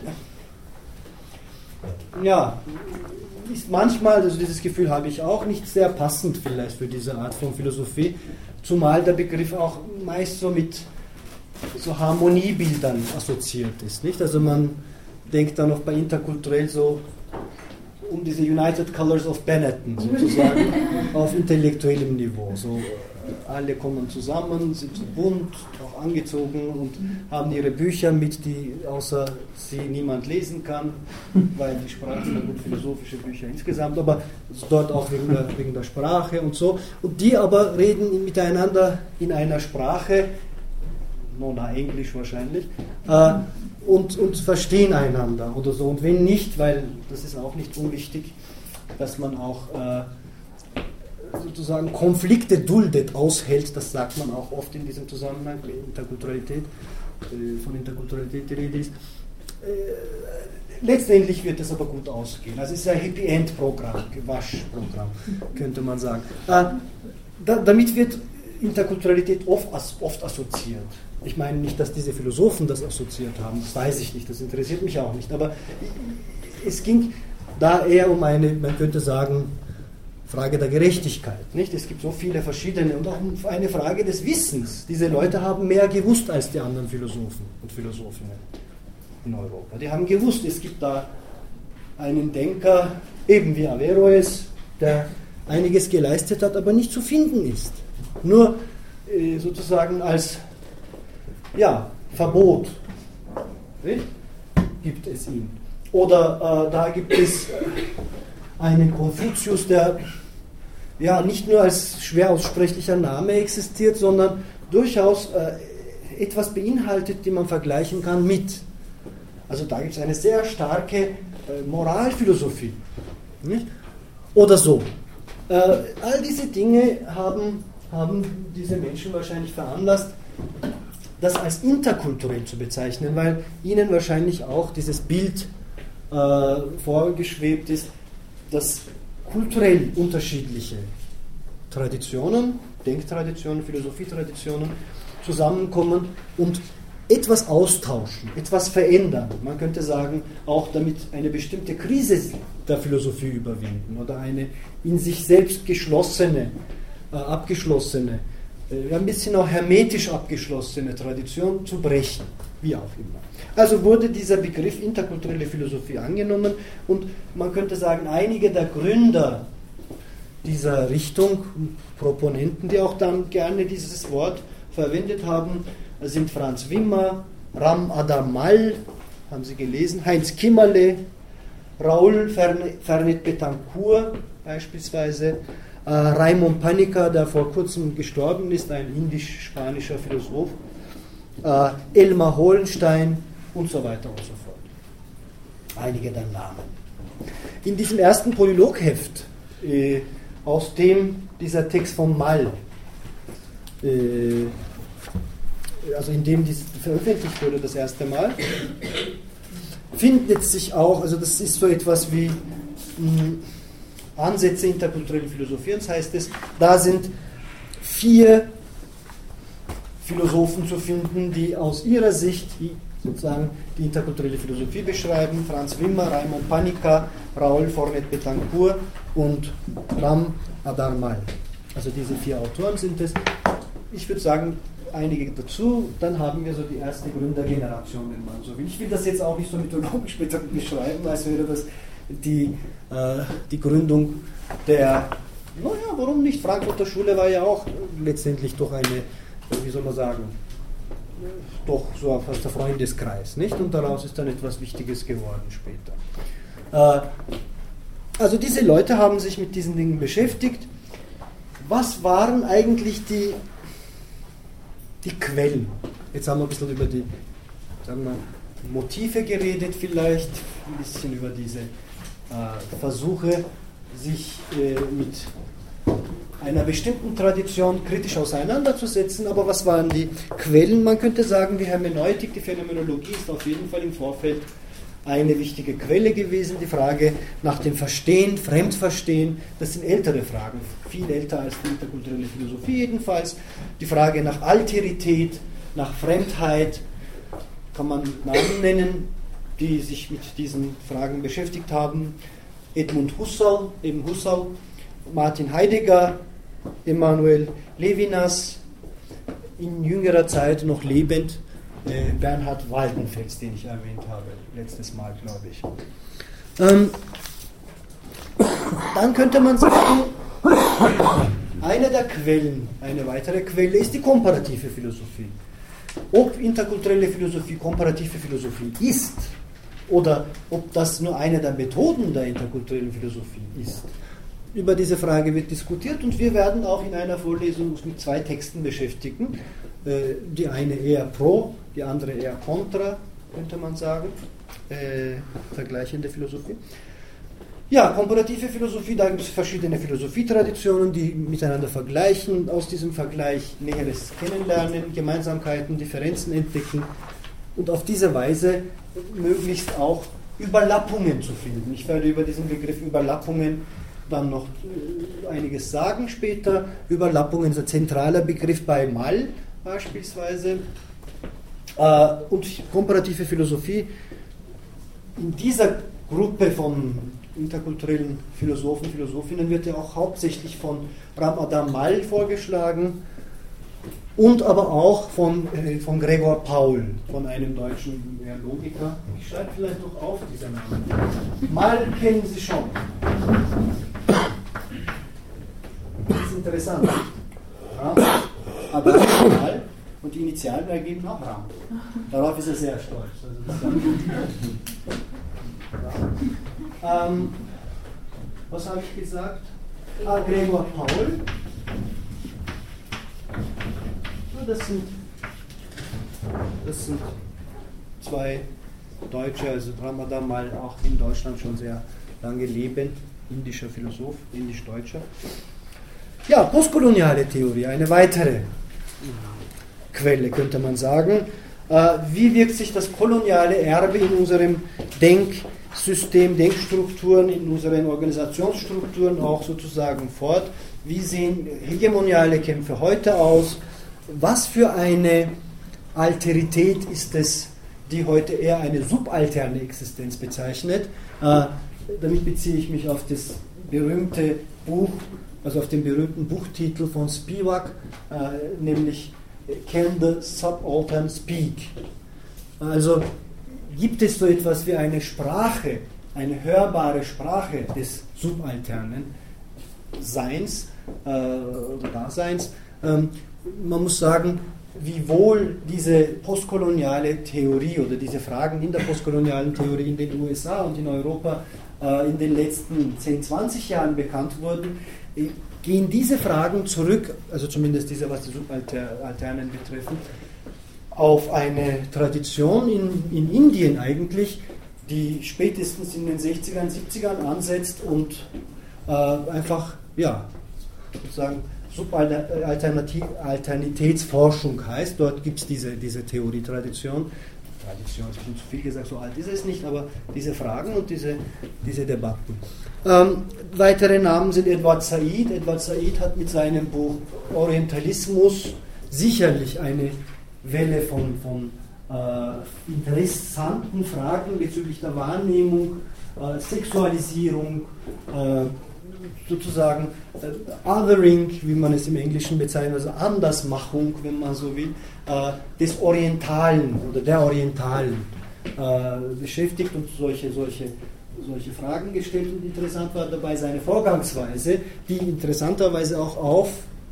ja, ist manchmal, also dieses Gefühl habe ich auch, nicht sehr passend vielleicht für diese Art von Philosophie, zumal der Begriff auch meist so mit so Harmoniebildern assoziiert ist, nicht? Also man denkt dann noch bei interkulturell so um diese United Colors of Benetton sozusagen auf intellektuellem Niveau, so alle kommen zusammen, sind so bunt, auch angezogen und haben ihre Bücher mit, die außer sie niemand lesen kann, weil die Sprache sind gut philosophische Bücher insgesamt, aber dort auch wegen der, wegen der Sprache und so. Und die aber reden miteinander in einer Sprache, nona Englisch wahrscheinlich, äh, und, und verstehen einander oder so. Und wenn nicht, weil das ist auch nicht unwichtig, dass man auch äh, sozusagen Konflikte duldet, aushält, das sagt man auch oft in diesem Zusammenhang, Interkulturalität, von Interkulturalität die Rede ist. Letztendlich wird es aber gut ausgehen. Also es ist ein Happy-End-Programm, Gewaschprogramm, könnte man sagen. Da, damit wird Interkulturalität oft, oft assoziiert. Ich meine nicht, dass diese Philosophen das assoziiert haben, das weiß ich nicht, das interessiert mich auch nicht, aber es ging da eher um eine, man könnte sagen, Frage der Gerechtigkeit, nicht? Es gibt so viele verschiedene und auch eine Frage des Wissens. Diese Leute haben mehr gewusst als die anderen Philosophen und Philosophinnen in Europa. Die haben gewusst, es gibt da einen Denker, eben wie Averroes, der einiges geleistet hat, aber nicht zu finden ist. Nur äh, sozusagen als ja, Verbot, nicht? Gibt es ihn. Oder äh, da gibt es einen Konfuzius, der ja nicht nur als schwer aussprechlicher Name existiert, sondern durchaus äh, etwas beinhaltet, die man vergleichen kann mit. Also da gibt es eine sehr starke äh, Moralphilosophie. Nicht? Oder so. Äh, all diese Dinge haben, haben diese Menschen wahrscheinlich veranlasst, das als interkulturell zu bezeichnen, weil ihnen wahrscheinlich auch dieses Bild äh, vorgeschwebt ist, dass kulturell unterschiedliche Traditionen, Denktraditionen, Philosophietraditionen zusammenkommen und etwas austauschen, etwas verändern. Man könnte sagen, auch damit eine bestimmte Krise der Philosophie überwinden oder eine in sich selbst geschlossene, äh, abgeschlossene, äh, ein bisschen auch hermetisch abgeschlossene Tradition zu brechen, wie auch immer. Also wurde dieser Begriff interkulturelle Philosophie angenommen und man könnte sagen, einige der Gründer dieser Richtung, Proponenten, die auch dann gerne dieses Wort verwendet haben, sind Franz Wimmer, Ram Adamal, haben Sie gelesen, Heinz Kimmerle, Raoul Fernet-Betancourt beispielsweise, äh, Raimond Panikkar, der vor kurzem gestorben ist, ein indisch-spanischer Philosoph, äh, Elmar Hohenstein und so weiter und so fort. Einige der Namen. In diesem ersten Polylogheft, äh, aus dem dieser Text von Mall, äh, also in dem dies veröffentlicht wurde das erste Mal, findet sich auch, also das ist so etwas wie mh, Ansätze interkulturellen Philosophierens, heißt es, da sind vier Philosophen zu finden, die aus ihrer Sicht die, sozusagen die interkulturelle Philosophie beschreiben: Franz Wimmer, Raimond Panikkar, Raoul Fernet-Betancourt und Ram Adamal. Also diese vier Autoren sind es. Ich würde sagen, einige dazu, dann haben wir so die erste Gründergeneration, wenn man so will. Ich will das jetzt auch nicht so mythologisch beschreiben, als wäre das die, äh, die Gründung der, naja, warum nicht? Frankfurter Schule war ja auch letztendlich doch eine, wie soll man sagen, doch so fast der Freundeskreis, nicht? Und daraus ist dann etwas Wichtiges geworden später. Äh, also diese Leute haben sich mit diesen Dingen beschäftigt. Was waren eigentlich die Die Quellen. Jetzt haben wir ein bisschen über die, sagen wir, Motive geredet, vielleicht ein bisschen über diese äh, Versuche, sich äh, mit einer bestimmten Tradition kritisch auseinanderzusetzen. Aber was waren die Quellen? Man könnte sagen, die Hermeneutik, die Phänomenologie ist auf jeden Fall im Vorfeld eine wichtige Quelle gewesen. Die Frage nach dem Verstehen, Fremdverstehen, das sind ältere Fragen, viel älter als die interkulturelle Philosophie jedenfalls. Die Frage nach Alterität, nach Fremdheit, kann man Namen nennen, die sich mit diesen Fragen beschäftigt haben. Edmund Husserl, eben Husserl, Martin Heidegger, Emanuel Levinas, in jüngerer Zeit noch lebend, Äh, Bernhard Waldenfels, den ich erwähnt habe, letztes Mal, glaube ich. Ähm, dann könnte man sagen, eine der Quellen, eine weitere Quelle ist die komparative Philosophie. Ob interkulturelle Philosophie komparative Philosophie ist oder ob das nur eine der Methoden der interkulturellen Philosophie ist, über diese Frage wird diskutiert und wir werden auch in einer Vorlesung uns mit zwei Texten beschäftigen. Die eine eher pro, die andere eher contra, könnte man sagen, äh, vergleichende Philosophie. Ja, komparative Philosophie, da gibt es verschiedene Philosophietraditionen, die miteinander vergleichen, aus diesem Vergleich Näheres kennenlernen, Gemeinsamkeiten, Differenzen entdecken und auf diese Weise möglichst auch Überlappungen zu finden. Ich werde über diesen Begriff Überlappungen dann noch einiges sagen später. Überlappungen ist ein zentraler Begriff bei Mall beispielsweise. Äh, und komparative Philosophie, in dieser Gruppe von interkulturellen Philosophen, Philosophinnen wird ja auch hauptsächlich von Ram Adamal vorgeschlagen und aber auch von, äh, von Gregor Paul, von einem deutschen ja, Logiker. Ich schreibe vielleicht noch auf diese Namen. Mal kennen Sie schon. Das ist interessant. Ram Adamal und die Initialen ergeben auch Ram. Darauf ist er sehr stolz. Also das ist ja, ähm, was habe ich gesagt? Ah, Gregor Paul. Das sind, das sind zwei Deutsche, also Ram Adamal auch in Deutschland schon sehr lange lebend, indischer Philosoph, indisch-deutscher. Ja, postkoloniale Theorie, eine weitere Quelle könnte man sagen. Wie wirkt sich das koloniale Erbe in unserem Denksystem, Denkstrukturen, in unseren Organisationsstrukturen auch sozusagen fort? Wie sehen hegemoniale Kämpfe heute aus? Was für eine Alterität ist es, die heute eher eine subalterne Existenz bezeichnet. Äh, damit beziehe ich mich auf das berühmte Buch, also auf den berühmten Buchtitel von Spivak, äh, nämlich Can the Subaltern Speak? Also gibt es so etwas wie eine Sprache, eine hörbare Sprache des subalternen Seins äh, oder Daseins? Ähm, man muss sagen, wie wohl diese postkoloniale Theorie oder diese Fragen in der postkolonialen Theorie in den U S A und in Europa äh, in den letzten zehn, zwanzig Jahren bekannt wurden, äh, gehen diese Fragen zurück, also zumindest diese, was die Subalternen betreffen, auf eine Tradition in, in Indien eigentlich, die spätestens in den sechzigern, siebzigern ansetzt und äh, einfach, ja, sozusagen Subalternitätsforschung heißt. Dort gibt es diese, diese Theorietradition. Tradition ist schon zu viel gesagt, so alt ist es nicht, aber diese Fragen und diese, diese Debatten. Ähm, weitere Namen sind Edward Said. Edward Said hat mit seinem Buch Orientalismus sicherlich eine Welle von, von äh, interessanten Fragen bezüglich der Wahrnehmung, äh, Sexualisierung, äh, sozusagen äh, Othering, wie man es im Englischen bezeichnet, also Andersmachung, wenn man so will, äh, des Orientalen oder der Orientalen äh, beschäftigt und solche, solche, solche Fragen gestellt. Und interessant war dabei seine Vorgangsweise, die interessanterweise auch auf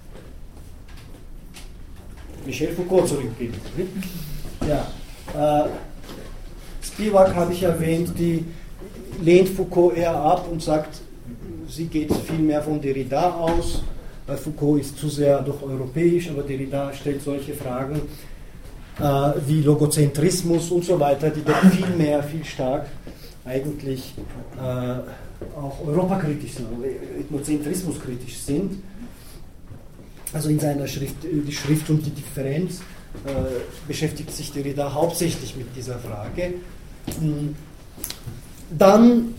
Michel Foucault zurückgeht. Ja, äh, Spivak habe ich erwähnt, die lehnt Foucault eher ab und sagt, sie geht viel mehr von Derrida aus. Foucault ist zu sehr doch europäisch, aber Derrida stellt solche Fragen äh, wie Logozentrismus und so weiter, die doch viel mehr, viel stark eigentlich äh, auch europakritisch sind, ethnozentrismuskritisch sind. Also in seiner Schrift, die Schrift und die Differenz, äh, beschäftigt sich Derrida hauptsächlich mit dieser Frage. Dann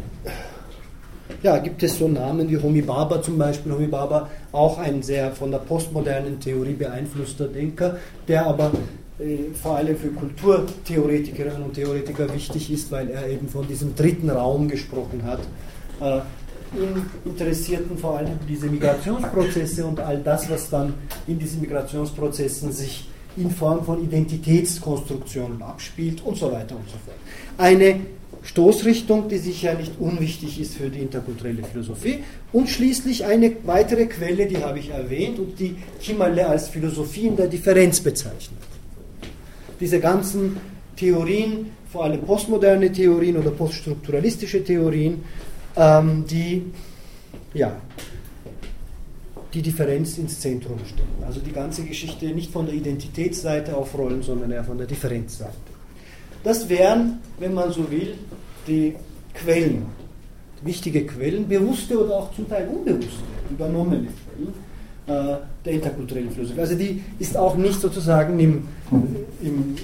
ja, gibt es so Namen wie Homi Bhabha zum Beispiel. Homi Bhabha, auch ein sehr von der postmodernen Theorie beeinflusster Denker, der aber äh, vor allem für Kulturtheoretikerinnen und Theoretiker wichtig ist, weil er eben von diesem dritten Raum gesprochen hat. Äh, ihn interessierten vor allem diese Migrationsprozesse und all das, was dann in diesen Migrationsprozessen sich in Form von Identitätskonstruktionen abspielt und so weiter und so fort. Eine Stoßrichtung, die sicher nicht unwichtig ist für die interkulturelle Philosophie. Und schließlich eine weitere Quelle, die habe ich erwähnt und die Kemalé als Philosophie in der Differenz bezeichnet. Diese ganzen Theorien, vor allem postmoderne Theorien oder poststrukturalistische Theorien, ähm, die ja, die Differenz ins Zentrum stellen. Also die ganze Geschichte nicht von der Identitätsseite aufrollen, sondern eher von der Differenzseite. Das wären, wenn man so will, die Quellen, wichtige Quellen, bewusste oder auch zum Teil unbewusste, übernommene Quellen äh, der interkulturellen Philosophie. Also die ist auch nicht sozusagen im, im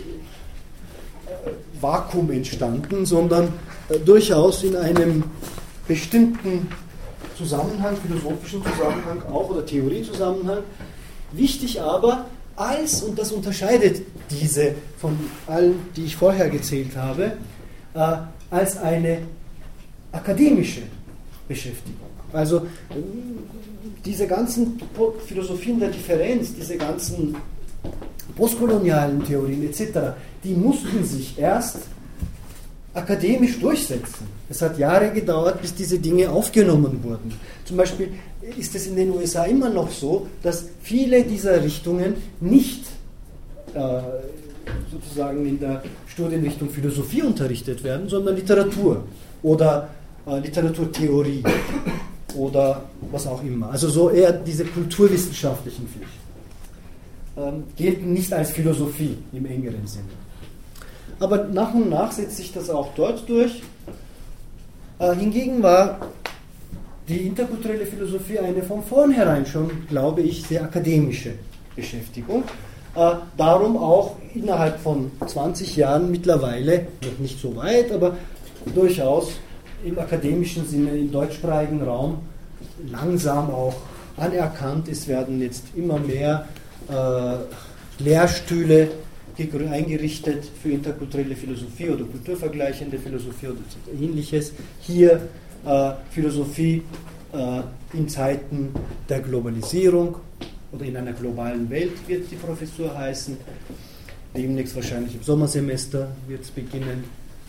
äh, Vakuum entstanden, sondern äh, durchaus in einem bestimmten Zusammenhang, philosophischen Zusammenhang auch oder Theoriezusammenhang. Wichtig aber als, und das unterscheidet diese von allen, die ich vorher gezählt habe, äh, als eine akademische Beschäftigung. Also diese ganzen Philosophien der Differenz, diese ganzen postkolonialen Theorien et cetera, die mussten sich erst akademisch durchsetzen. Es hat Jahre gedauert, bis diese Dinge aufgenommen wurden. Zum Beispiel ist es in den U S A immer noch so, dass viele dieser Richtungen nicht äh, sozusagen in der Studienrichtung Philosophie unterrichtet werden, sondern Literatur oder äh, Literaturtheorie oder was auch immer. Also so eher diese kulturwissenschaftlichen Pflichten ähm, gelten nicht als Philosophie im engeren Sinne. Aber nach und nach setzt sich das auch dort durch. Äh, hingegen war die interkulturelle Philosophie eine von vornherein schon, glaube ich, sehr akademische Beschäftigung. Äh, darum auch innerhalb von zwanzig Jahren mittlerweile, noch nicht so weit, aber durchaus im akademischen Sinne, im deutschsprachigen Raum, langsam auch anerkannt. Es werden jetzt immer mehr äh, Lehrstühle eingerichtet für interkulturelle Philosophie oder kulturvergleichende Philosophie oder ähnliches. Hier äh, Philosophie äh, in Zeiten der Globalisierung oder in einer globalen Welt wird die Professur heißen. Demnächst wahrscheinlich im Sommersemester wird es beginnen.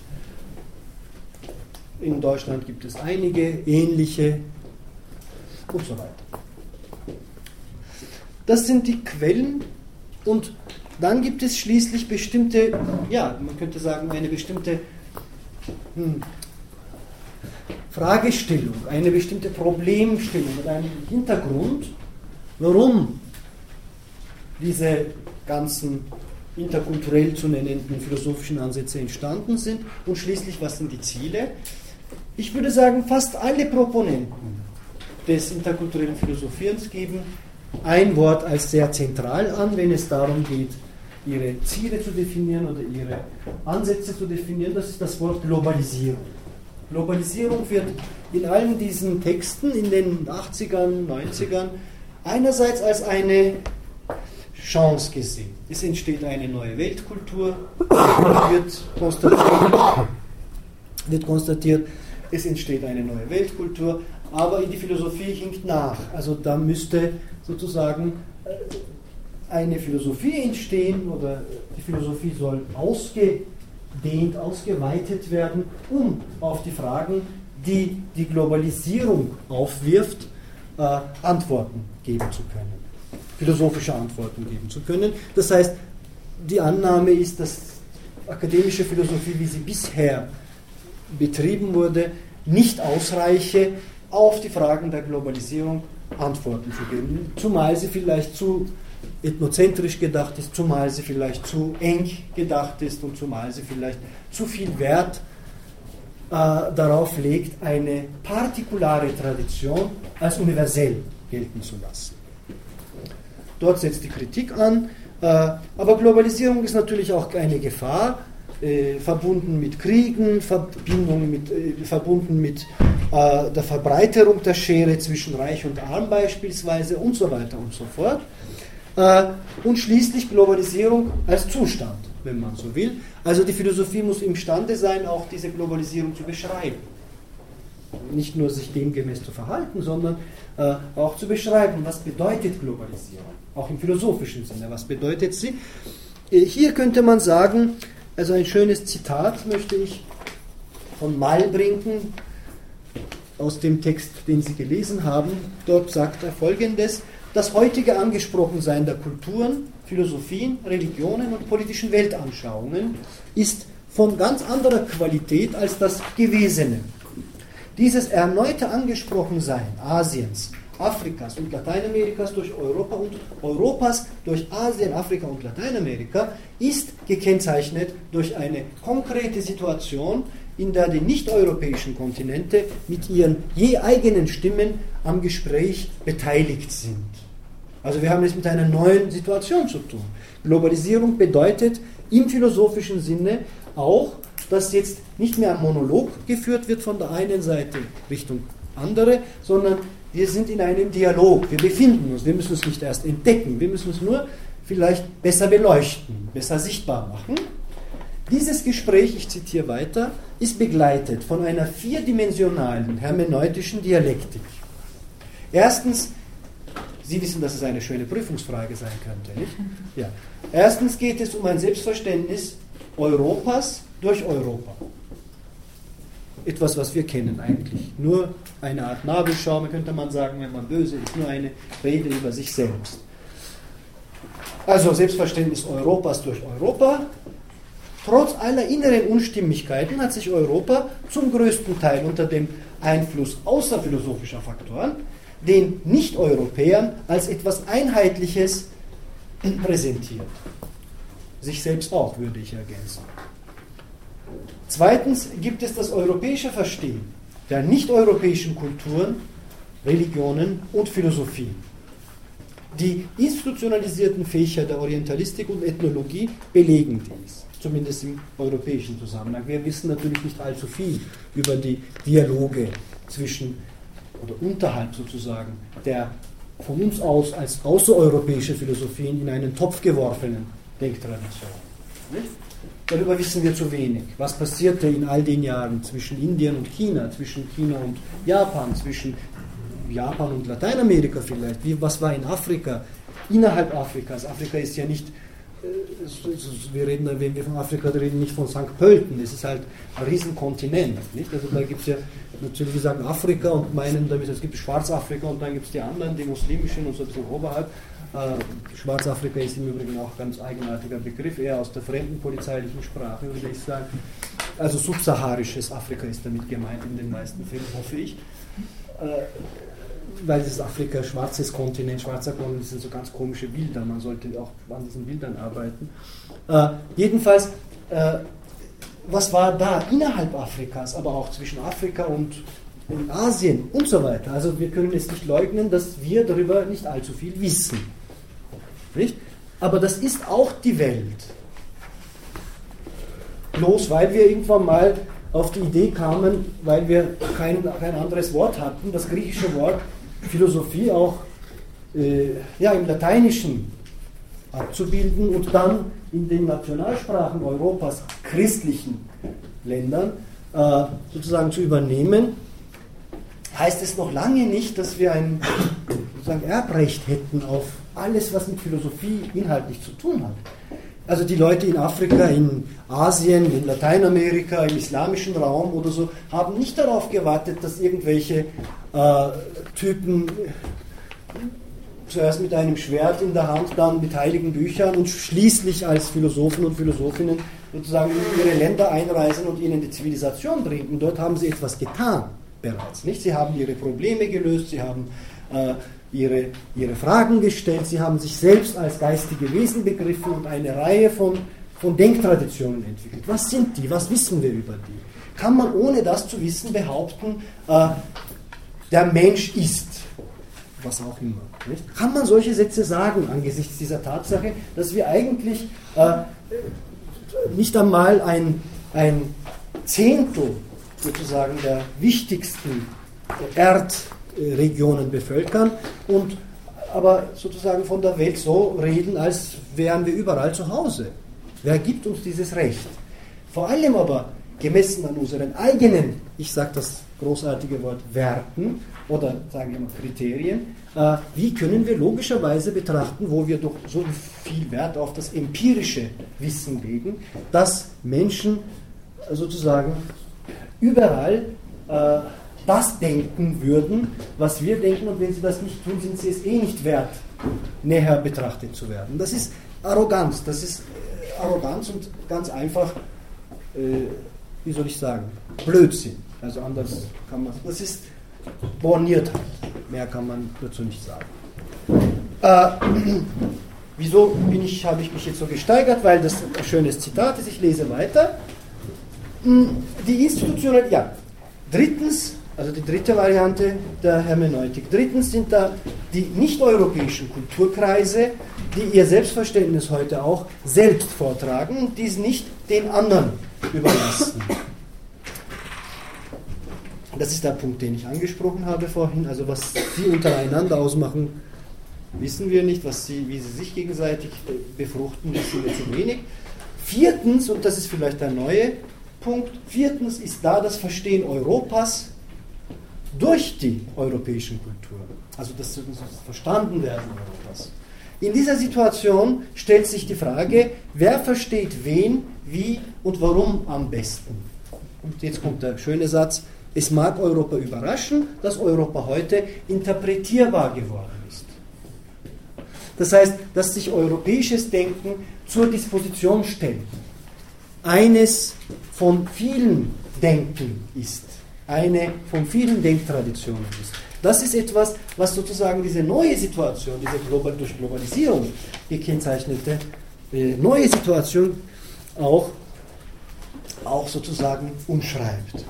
In Deutschland gibt es einige ähnliche und so weiter. Das sind die Quellen und dann gibt es schließlich bestimmte, ja, man könnte sagen, eine bestimmte hm, Fragestellung, eine bestimmte Problemstellung oder einen Hintergrund, warum diese ganzen interkulturell zu nennenden philosophischen Ansätze entstanden sind und schließlich, was sind die Ziele? Ich würde sagen, fast alle Proponenten des interkulturellen Philosophierens geben ein Wort als sehr zentral an, wenn es darum geht, ihre Ziele zu definieren oder ihre Ansätze zu definieren. Das ist das Wort Globalisierung. Globalisierung wird in allen diesen Texten in den achtzigern, neunzigern einerseits als eine Chance gesehen. Es entsteht eine neue Weltkultur, wird konstatiert, wird konstatiert, es entsteht eine neue Weltkultur, aber die Philosophie hinkt nach. Also da müsste sozusagen eine Philosophie entstehen oder die Philosophie soll ausgedehnt, ausgeweitet werden, um auf die Fragen, die die Globalisierung aufwirft, äh, Antworten geben zu können, philosophische Antworten geben zu können. Das heißt, die Annahme ist, dass akademische Philosophie, wie sie bisher betrieben wurde, nicht ausreiche, auf die Fragen der Globalisierung Antworten zu geben, zumal sie vielleicht zu ethnozentrisch gedacht ist, zumal sie vielleicht zu eng gedacht ist und zumal sie vielleicht zu viel Wert äh, darauf legt, eine partikulare Tradition als universell gelten zu lassen. Dort setzt die Kritik an, äh, aber Globalisierung ist natürlich auch eine Gefahr, äh, verbunden mit Kriegen, Verbindung mit, äh, verbunden mit äh, der Verbreiterung der Schere zwischen Reich und Arm beispielsweise und so weiter und so fort. Und schließlich Globalisierung als Zustand, wenn man so will. Also die Philosophie muss imstande sein, auch diese Globalisierung zu beschreiben. Nicht nur sich demgemäß zu verhalten, sondern äh, auch zu beschreiben, was bedeutet Globalisierung, auch im philosophischen Sinne, was bedeutet sie. Hier könnte man sagen, also ein schönes Zitat möchte ich von Mall bringen, aus dem Text, den Sie gelesen haben. Dort sagt er Folgendes: Das heutige Angesprochensein der Kulturen, Philosophien, Religionen und politischen Weltanschauungen ist von ganz anderer Qualität als das Gewesene. Dieses erneute Angesprochensein Asiens, Afrikas und Lateinamerikas durch Europa und Europas durch Asien, Afrika und Lateinamerika ist gekennzeichnet durch eine konkrete Situation, in der die nicht-europäischen Kontinente mit ihren je eigenen Stimmen am Gespräch beteiligt sind. Also wir haben es mit einer neuen Situation zu tun. Globalisierung bedeutet im philosophischen Sinne auch, dass jetzt nicht mehr ein Monolog geführt wird von der einen Seite Richtung andere, sondern wir sind in einem Dialog, wir befinden uns, wir müssen es nicht erst entdecken, wir müssen es nur vielleicht besser beleuchten, besser sichtbar machen. Dieses Gespräch, ich zitiere weiter, ist begleitet von einer vierdimensionalen hermeneutischen Dialektik. Erstens, Sie wissen, dass es eine schöne Prüfungsfrage sein könnte, nicht? Ja. Erstens geht es um ein Selbstverständnis Europas durch Europa. Etwas, was wir kennen eigentlich. Nur eine Art Nabelschau, könnte man sagen, wenn man böse ist, nur eine Rede über sich selbst. Also Selbstverständnis Europas durch Europa. Trotz aller inneren Unstimmigkeiten hat sich Europa zum größten Teil unter dem Einfluss außerphilosophischer Faktoren den Nicht-Europäern als etwas Einheitliches präsentiert. Sich selbst auch, würde ich ergänzen. Zweitens gibt es das europäische Verstehen der nicht-europäischen Kulturen, Religionen und Philosophie. Die institutionalisierten Fächer der Orientalistik und Ethnologie belegen dies, zumindest im europäischen Zusammenhang. Wir wissen natürlich nicht allzu viel über die Dialoge zwischen oder unterhalb sozusagen der von uns aus als außereuropäische Philosophien in einen Topf geworfenen Denktradition. Nicht? Darüber wissen wir zu wenig. Was passierte in all den Jahren zwischen Indien und China, zwischen China und Japan, zwischen Japan und Lateinamerika vielleicht? Wie, was war in Afrika, innerhalb Afrikas? Afrika ist ja nicht, wir reden, wenn wir von Afrika reden, nicht von Sankt Pölten, es ist halt ein Riesenkontinent. Nicht? Also da gibt es ja natürlich, wir sagen Afrika und meinen damit, es gibt Schwarzafrika und dann gibt es die anderen, die muslimischen und so ein bisschen oberhalb. Äh, Schwarzafrika ist im Übrigen auch ein ganz eigenartiger Begriff, eher aus der fremdenpolizeilichen Sprache, würde ich sagen. Also subsaharisches Afrika ist damit gemeint in den meisten Fällen, hoffe ich. Äh, weil das Afrika, schwarzes Kontinent, schwarzer Kontinent, das sind so ganz komische Bilder, man sollte auch an diesen Bildern arbeiten. Äh, jedenfalls, äh, was war da innerhalb Afrikas, aber auch zwischen Afrika und, und Asien und so weiter? Also wir können es nicht leugnen, dass wir darüber nicht allzu viel wissen. Nicht? Aber das ist auch die Welt. Bloß weil wir irgendwann mal auf die Idee kamen, weil wir kein, kein anderes Wort hatten, das griechische Wort Philosophie auch äh, ja, im Lateinischen abzubilden und dann in den Nationalsprachen Europas, christlichen Ländern, äh, sozusagen zu übernehmen, heißt es noch lange nicht, dass wir ein sozusagen Erbrecht hätten auf alles, was mit Philosophie inhaltlich zu tun hat. Also die Leute in Afrika, in Asien, in Lateinamerika, im islamischen Raum oder so, haben nicht darauf gewartet, dass irgendwelche äh, Typen zuerst mit einem Schwert in der Hand, dann mit heiligen Büchern und schließlich als Philosophen und Philosophinnen sozusagen in ihre Länder einreisen und ihnen die Zivilisation bringen. Dort haben sie etwas getan bereits. Nicht? Sie haben ihre Probleme gelöst, sie haben äh, ihre, ihre Fragen gestellt, sie haben sich selbst als geistige Wesen begriffen und eine Reihe von, von Denktraditionen entwickelt. Was sind die? Was wissen wir über die? Kann man ohne das zu wissen behaupten, äh, der Mensch ist, was auch immer. Nicht? Kann man solche Sätze sagen angesichts dieser Tatsache, dass wir eigentlich äh, nicht einmal ein, ein Zehntel sozusagen der wichtigsten Erdregionen bevölkern und aber sozusagen von der Welt so reden, als wären wir überall zu Hause. Wer gibt uns dieses Recht? Vor allem aber gemessen an unseren eigenen, ich sage das großartige Wort Werten oder sagen wir mal Kriterien, äh, wie können wir logischerweise betrachten, wo wir doch so viel Wert auf das empirische Wissen legen, dass Menschen sozusagen überall äh, das denken würden, was wir denken, und wenn sie das nicht tun, sind sie es eh nicht wert, näher betrachtet zu werden. Das ist Arroganz, das ist äh, Arroganz und ganz einfach, äh, wie soll ich sagen, Blödsinn. Also anders kann man, das ist Borniertheit, mehr kann man dazu nicht sagen. Äh, wieso bin ich, habe ich mich jetzt so gesteigert? Weil das ein schönes Zitat ist, ich lese weiter. Die institutionelle, ja, drittens, also die dritte Variante der Hermeneutik, drittens sind da die nicht-europäischen Kulturkreise, die ihr Selbstverständnis heute auch selbst vortragen und dies nicht den anderen überlassen. Das ist der Punkt, den ich angesprochen habe vorhin, also was sie untereinander ausmachen, wissen wir nicht, was sie, wie sie sich gegenseitig befruchten, wissen wir zu wenig. Viertens, und das ist vielleicht der neue Punkt, viertens ist da das Verstehen Europas durch die europäischen Kulturen, also das, das Verstandenwerden Europas. In dieser Situation stellt sich die Frage, wer versteht wen, wie und warum am besten. Und jetzt kommt der schöne Satz, es mag Europa überraschen, dass Europa heute interpretierbar geworden ist. Das heißt, dass sich europäisches Denken zur Disposition stellt. Eines von vielen Denken ist. Eine von vielen Denktraditionen ist. Das ist etwas, was sozusagen diese neue Situation, diese global, durch Globalisierung gekennzeichnete äh, neue Situation auch, auch sozusagen umschreibt.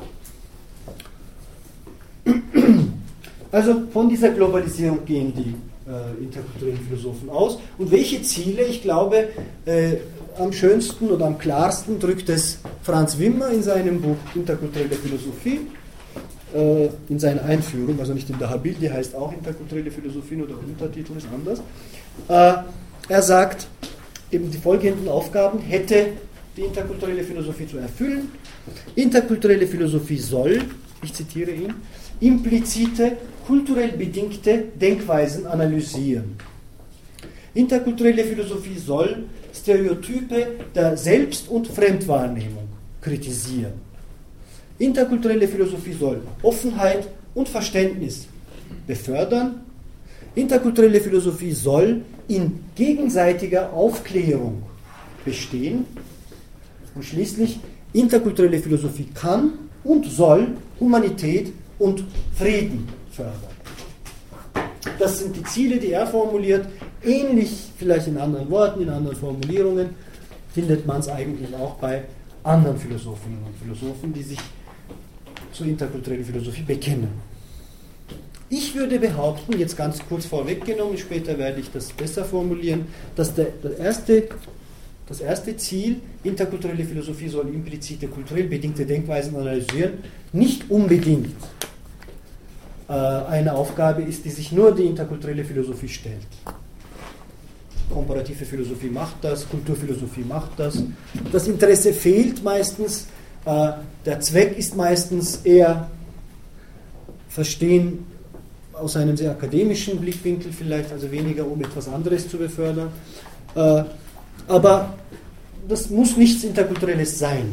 Also von dieser Globalisierung gehen die äh, interkulturellen Philosophen aus. Und welche Ziele, ich glaube, äh, am schönsten oder am klarsten drückt es Franz Wimmer in seinem Buch Interkulturelle Philosophie, äh, in seiner Einführung, also nicht in der Habil, die heißt auch Interkulturelle Philosophie, nur der Untertitel ist anders. Äh, er sagt, eben die folgenden Aufgaben hätte die interkulturelle Philosophie zu erfüllen. Interkulturelle Philosophie soll, ich zitiere ihn, implizite, kulturell bedingte Denkweisen analysieren. Interkulturelle Philosophie soll Stereotype der Selbst- und Fremdwahrnehmung kritisieren. Interkulturelle Philosophie soll Offenheit und Verständnis befördern. Interkulturelle Philosophie soll in gegenseitiger Aufklärung bestehen. Und schließlich, interkulturelle Philosophie kann und soll Humanität und Frieden fördern. Das sind die Ziele, die er formuliert. Ähnlich, vielleicht in anderen Worten, in anderen Formulierungen, findet man es eigentlich auch bei anderen Philosophinnen und Philosophen, die sich zur interkulturellen Philosophie bekennen. Ich würde behaupten, jetzt ganz kurz vorweggenommen, später werde ich das besser formulieren, dass der, der erste, das erste Ziel, interkulturelle Philosophie soll implizite, kulturell bedingte Denkweisen analysieren, nicht unbedingt äh, eine Aufgabe ist, die sich nur die interkulturelle Philosophie stellt. Komparative Philosophie macht das, Kulturphilosophie macht das. Das Interesse fehlt meistens, äh, der Zweck ist meistens eher Verstehen aus einem sehr akademischen Blickwinkel vielleicht, also weniger um etwas anderes zu befördern. Äh, aber das muss nichts Interkulturelles sein.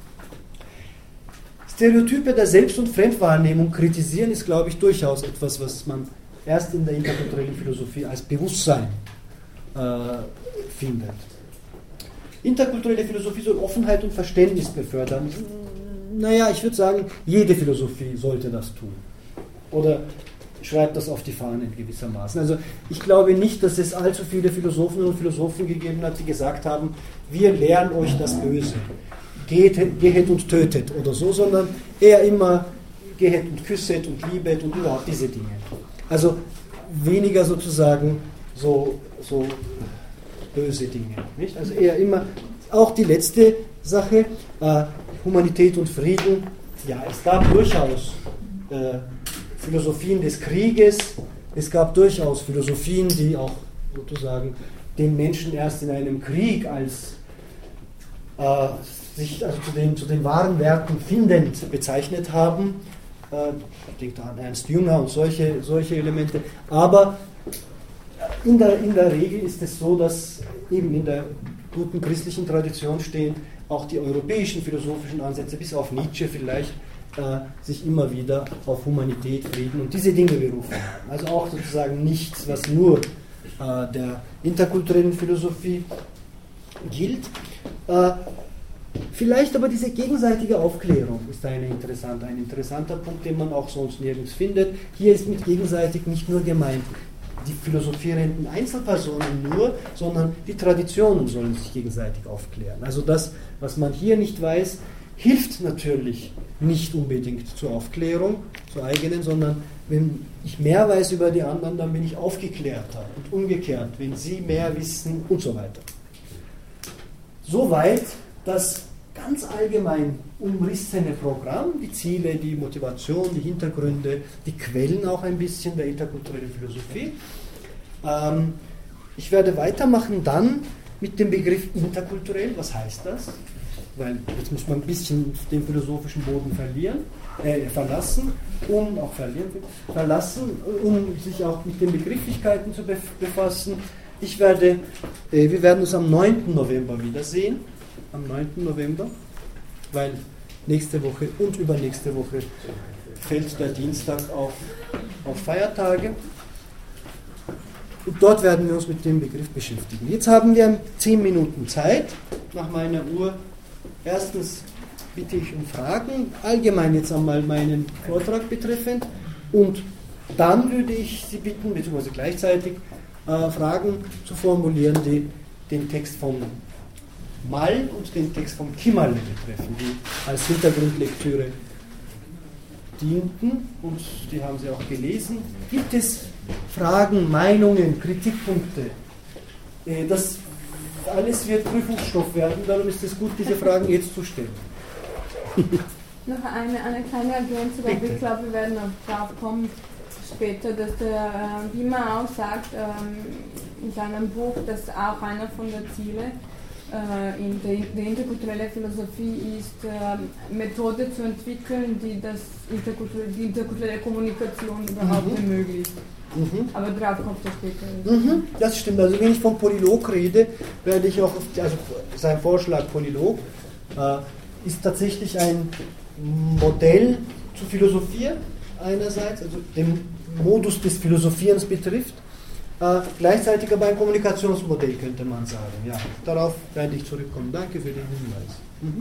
Stereotype der Selbst- und Fremdwahrnehmung kritisieren ist, glaube ich, durchaus etwas, was man erst in der interkulturellen Philosophie als Bewusstsein äh, findet. Interkulturelle Philosophie soll Offenheit und Verständnis befördern. Naja, ich würde sagen, jede Philosophie sollte das tun. Oder schreibt das auf die Fahnen gewissermaßen. Also ich glaube nicht, dass es allzu viele Philosophinnen und Philosophen gegeben hat, die gesagt haben, wir lehren euch das Böse. Geht, gehet und tötet oder so, sondern eher immer gehet und küsset und liebet und überhaupt diese Dinge. Also weniger sozusagen so, so böse Dinge. Nicht? Also eher immer, auch die letzte Sache, äh, Humanität und Frieden, ja, es gab durchaus äh, Philosophien des Krieges, es gab durchaus Philosophien, die auch sozusagen den Menschen erst in einem Krieg als äh, sich also zu den, zu den wahren Werten findend bezeichnet haben. Äh, ich denke da an Ernst Jünger und solche, solche Elemente. Aber in der, in der Regel ist es so, dass eben in der guten christlichen Tradition stehen auch die europäischen philosophischen Ansätze, bis auf Nietzsche vielleicht, äh, sich immer wieder auf Humanität, Frieden und diese Dinge berufen haben. Also auch sozusagen nichts, was nur äh, der interkulturellen Philosophie gilt. Äh, Vielleicht aber diese gegenseitige Aufklärung ist eine interessante, ein interessanter Punkt, den man auch sonst nirgends findet. Hier ist mit gegenseitig nicht nur gemeint die philosophierenden Einzelpersonen nur, sondern die Traditionen sollen sich gegenseitig aufklären. Also das, was man hier nicht weiß, hilft natürlich nicht unbedingt zur Aufklärung, zur eigenen, sondern wenn ich mehr weiß über die anderen, dann bin ich aufgeklärter und umgekehrt, wenn sie mehr wissen und so weiter. Soweit das ganz allgemein umrissene Programm, die Ziele, die Motivation, die Hintergründe, die Quellen auch ein bisschen der interkulturellen Philosophie. Ähm, ich werde weitermachen dann mit dem Begriff interkulturell. Was heißt das? Weil jetzt muss man ein bisschen den philosophischen Boden verlieren, äh, verlassen, um auch verlieren, verlassen, um sich auch mit den Begrifflichkeiten zu befassen. Ich werde, äh, wir werden uns am neunten November wiedersehen. Am neunten November, weil nächste Woche und übernächste Woche fällt der Dienstag auf, auf Feiertage. Und dort werden wir uns mit dem Begriff beschäftigen. Jetzt haben wir zehn Minuten Zeit nach meiner Uhr. Erstens bitte ich um Fragen, allgemein jetzt einmal meinen Vortrag betreffend. Und dann würde ich Sie bitten, beziehungsweise gleichzeitig äh, Fragen zu formulieren, die den Text von Mall und den Text von Kimmerle betreffen, die als Hintergrundlektüre dienten und die haben Sie auch gelesen. Gibt es Fragen, Meinungen, Kritikpunkte? Das alles wird Prüfungsstoff werden, darum ist es gut, diese Fragen jetzt zu stellen. Noch eine, eine kleine Ergänzung, aber ich glaube, wir werden noch drauf kommen später, dass der äh, Wimmer auch sagt ähm, in seinem Buch, dass auch einer von den Zielen äh, in der, der interkulturelle Philosophie ist, äh, Methode zu entwickeln, die das interkulturelle, die interkulturelle Kommunikation überhaupt mhm. ermöglicht. Mhm. Aber drauf kommt er später. Mhm, das stimmt. Also wenn ich von Polylog rede, werde ich auch, auf die, also sein Vorschlag Polylog äh, ist tatsächlich ein Modell zu philosophieren einerseits, also den Modus des Philosophierens betrifft, äh, gleichzeitig aber ein Kommunikationsmodell könnte man sagen. Ja, darauf werde ich zurückkommen. Danke für den Hinweis. Mhm.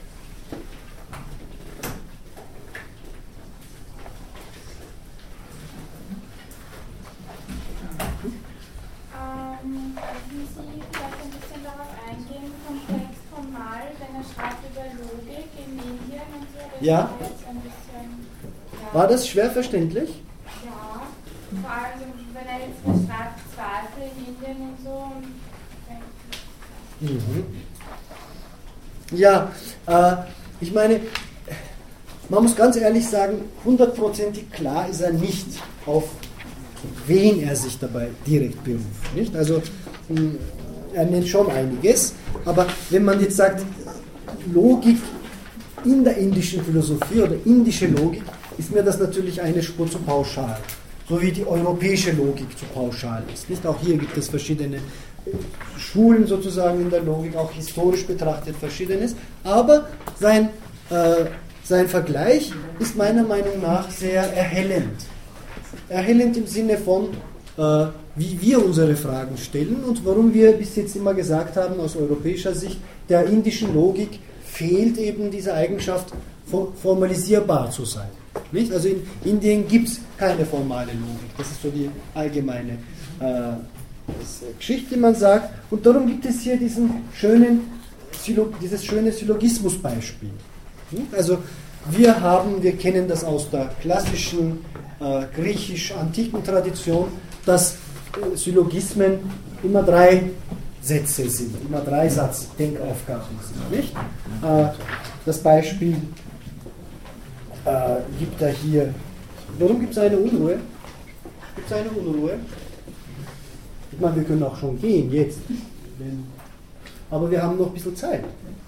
Würden Sie vielleicht ein bisschen darauf eingehen, vom Text von Mal, wenn er schreibt über Logik in Indien und so, das ja. war jetzt ein bisschen... Ja. War das schwer verständlich? Ja, vor allem wenn er jetzt beschreibt Zweifel in Indien und so. Und mhm. Ja, äh, ich meine, man muss ganz ehrlich sagen, hundertprozentig klar ist er nicht, auf wen er sich dabei direkt beruft. Nicht? Also er nennt schon einiges, aber wenn man jetzt sagt, Logik in der indischen Philosophie oder indische Logik, ist mir das natürlich eine Spur zu pauschal, so wie die europäische Logik zu pauschal ist. Nicht? Auch hier gibt es verschiedene Schulen sozusagen in der Logik, auch historisch betrachtet Verschiedenes, aber sein, äh, sein Vergleich ist meiner Meinung nach sehr erhellend. Erhellend im Sinne von, äh, wie wir unsere Fragen stellen und warum wir bis jetzt immer gesagt haben, aus europäischer Sicht, der indischen Logik fehlt eben diese Eigenschaft, formalisierbar zu sein. Nicht? Also in Indien gibt es keine formale Logik. Das ist so die allgemeine äh, Geschichte, die man sagt. Und darum gibt es hier diesen schönen, dieses schöne Syllogismusbeispiel. Also wir haben, wir kennen das aus der klassischen äh, griechisch-antiken Tradition, dass äh, Syllogismen immer drei Sätze sind, immer drei Satz-Denkaufgaben sind. Nicht? Äh, das Beispiel äh, gibt er hier. Warum gibt es eine Unruhe? Gibt es eine Unruhe? Ich meine, wir können auch schon gehen jetzt. Wenn, aber wir haben noch ein bisschen Zeit.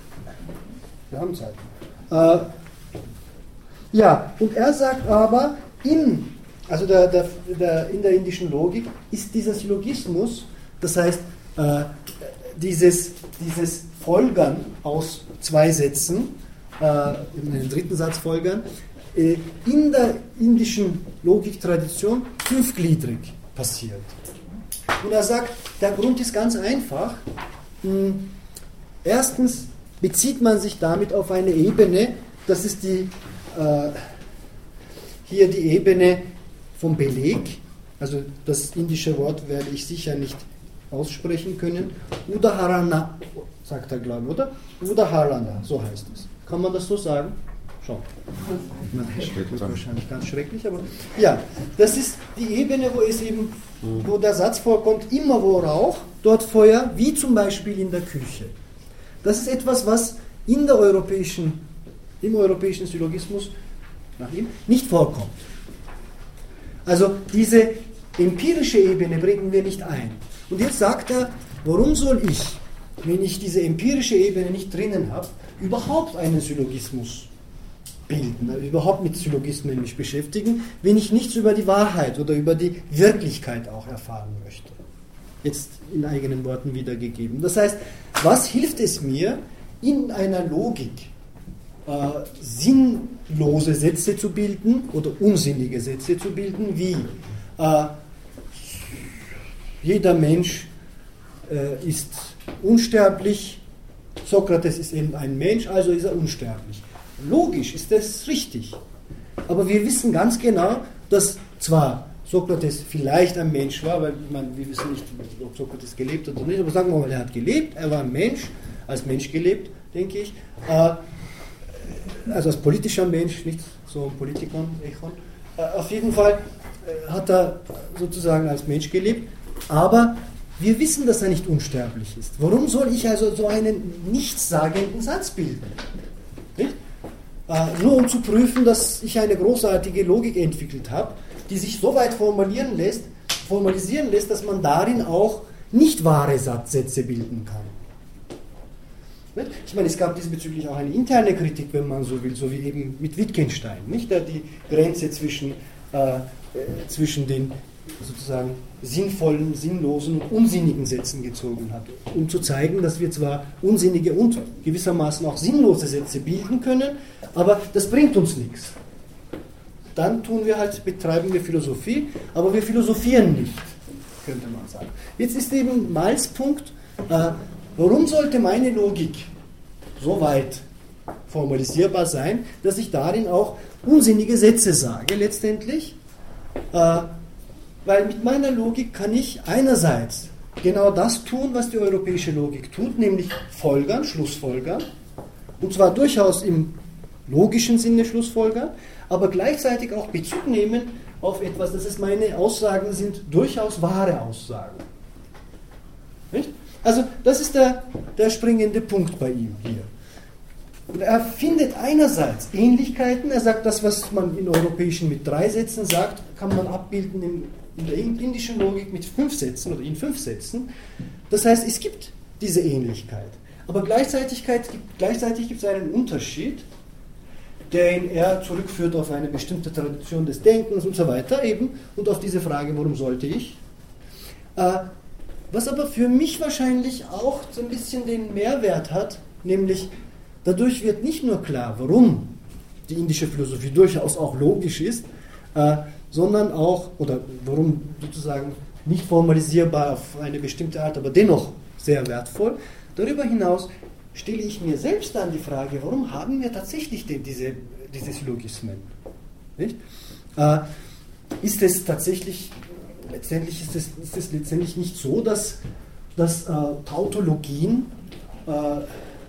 Wir haben Zeit. Äh, ja, und er sagt aber, in, also der, der, der, in der indischen Logik ist dieser Syllogismus, das heißt, äh, dieses, dieses Folgern aus zwei Sätzen, äh, in den dritten Satz folgern, äh, in der indischen Logiktradition fünfgliedrig passiert. Und er sagt, der Grund ist ganz einfach. Mh, erstens bezieht man sich damit auf eine Ebene, das ist die, äh, hier die Ebene vom Beleg, also das indische Wort werde ich sicher nicht aussprechen können, Udaharana, sagt er, glaube ich, oder? Udaharana, so heißt es. Kann man das so sagen? Schon. Das ist wahrscheinlich ganz schrecklich, aber ja, das ist die Ebene, wo es eben, wo der Satz vorkommt, immer wo Rauch, dort Feuer, wie zum Beispiel in der Küche. Das ist etwas, was in der europäischen, im europäischen Syllogismus nach ihm nicht vorkommt. Also diese empirische Ebene bringen wir nicht ein. Und jetzt sagt er, warum soll ich, wenn ich diese empirische Ebene nicht drinnen habe, überhaupt einen Syllogismus bilden, also überhaupt mit Syllogismen mich beschäftigen, wenn ich nichts über die Wahrheit oder über die Wirklichkeit auch erfahren möchte. Jetzt in eigenen Worten wiedergegeben. Das heißt, was hilft es mir, in einer Logik äh, sinnlose Sätze zu bilden oder unsinnige Sätze zu bilden, wie äh, jeder Mensch äh, ist unsterblich, Sokrates ist eben ein Mensch, also ist er unsterblich. Logisch ist das richtig, aber wir wissen ganz genau, dass zwar Sokrates vielleicht ein Mensch war, weil ich meine, wir wissen nicht, ob Sokrates gelebt hat oder nicht, aber sagen wir mal, er hat gelebt, er war ein Mensch, als Mensch gelebt, denke ich, äh, also als politischer Mensch, nicht so ein Politikon, Echon. Äh, auf jeden Fall äh, hat er sozusagen als Mensch gelebt, aber wir wissen, dass er nicht unsterblich ist. Warum soll ich also so einen nichtssagenden Satz bilden? Nicht? Äh, nur um zu prüfen, dass ich eine großartige Logik entwickelt habe, die sich so weit formulieren lässt, formalisieren lässt, dass man darin auch nicht wahre Sätze bilden kann. Ich meine, es gab diesbezüglich auch eine interne Kritik, wenn man so will, so wie eben mit Wittgenstein, nicht? Der die Grenze zwischen, äh, zwischen den sozusagen sinnvollen, sinnlosen und unsinnigen Sätzen gezogen hat, um zu zeigen, dass wir zwar unsinnige und gewissermaßen auch sinnlose Sätze bilden können, aber das bringt uns nichts. Dann tun wir halt, betreiben wir Philosophie, aber wir philosophieren nicht, könnte man sagen. Jetzt ist eben Miles Punkt, äh, warum sollte meine Logik so weit formalisierbar sein, dass ich darin auch unsinnige Sätze sage, letztendlich, äh, weil mit meiner Logik kann ich einerseits genau das tun, was die europäische Logik tut, nämlich folgern, Schlussfolgern, und zwar durchaus im logischen Sinne Schlussfolgern, aber gleichzeitig auch Bezug nehmen auf etwas, das heißt, meine Aussagen sind durchaus wahre Aussagen. Nicht? Also das ist der, der springende Punkt bei ihm hier. Und er findet einerseits Ähnlichkeiten, er sagt, das, was man in europäischen mit drei Sätzen sagt, kann man abbilden in, in der indischen Logik mit fünf Sätzen oder in fünf Sätzen. Das heißt, es gibt diese Ähnlichkeit. Aber gleichzeitig, gleichzeitig gibt es einen Unterschied, den er zurückführt auf eine bestimmte Tradition des Denkens und so weiter eben und auf diese Frage, warum sollte ich? Äh, was aber für mich wahrscheinlich auch so ein bisschen den Mehrwert hat, nämlich dadurch wird nicht nur klar, warum die indische Philosophie durchaus auch logisch ist, äh, sondern auch, oder warum sozusagen nicht formalisierbar auf eine bestimmte Art, aber dennoch sehr wertvoll. Darüber hinaus stelle ich mir selbst dann die Frage, warum haben wir tatsächlich denn diese, diese Syllogismen? Nicht? Äh, ist es tatsächlich, letztendlich ist es, ist es letztendlich nicht so, dass, dass äh, Tautologien äh,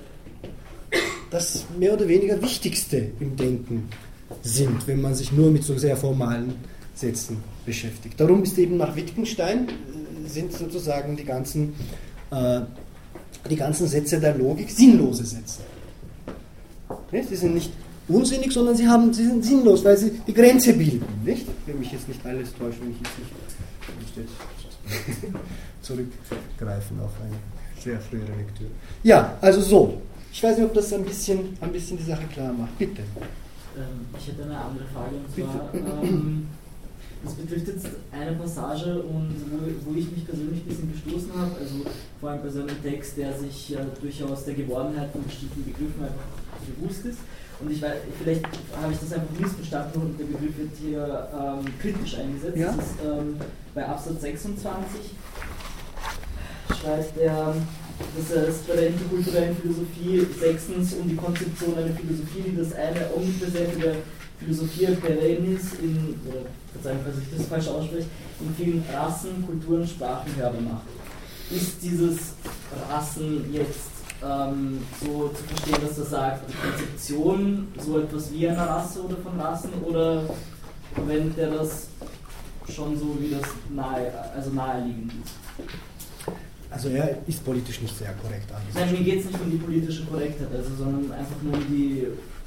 das mehr oder weniger Wichtigste im Denken sind, wenn man sich nur mit so sehr formalen Sätzen beschäftigt. Darum ist eben nach Wittgenstein äh, sind sozusagen die ganzen äh, die ganzen Sätze der Logik sinnlose Sätze. Sie sind nicht unsinnig, sondern sie, haben, sie sind sinnlos, weil sie die Grenze bilden. Nicht? Ich will mich jetzt nicht alles täuschen, wenn ich jetzt nicht jetzt zurückgreifen auf eine sehr frühere Lektüre. Ja, also so. Ich weiß nicht, ob das ein bisschen, ein bisschen die Sache klar macht. Bitte. Ähm, ich hätte eine andere Frage, und zwar, ähm, das betrifft jetzt eine Passage, und wo, wo ich mich persönlich ein bisschen gestoßen habe, also vor allem bei so einem Text, der sich äh, durchaus der Gewordenheit von bestimmten Begriffen einfach bewusst ist. Und ich weiß, vielleicht habe ich das einfach missverstanden und der Begriff wird hier ähm, kritisch eingesetzt. Ja? Das ist ähm, bei Absatz sechsundzwanzig schreibt er, dass es bei der interkulturellen Philosophie sechstens um die Konzeption einer Philosophie, die das eine omnipräsente Philosophie perennis in, oder Verzeihung, falls ich das falsch ausspreche, in vielen Rassen, Kulturen, Sprachen hörbar macht. Ist dieses Rassen jetzt ähm, so zu verstehen, dass er sagt, die Konzeption so etwas wie eine Rasse oder von Rassen, oder verwendet er das schon so, wie das nahe, also naheliegend ist? Also er ist politisch nicht sehr korrekt angesehen. Nein, mir geht es nicht um die politische Korrektheit, also, sondern einfach nur um die...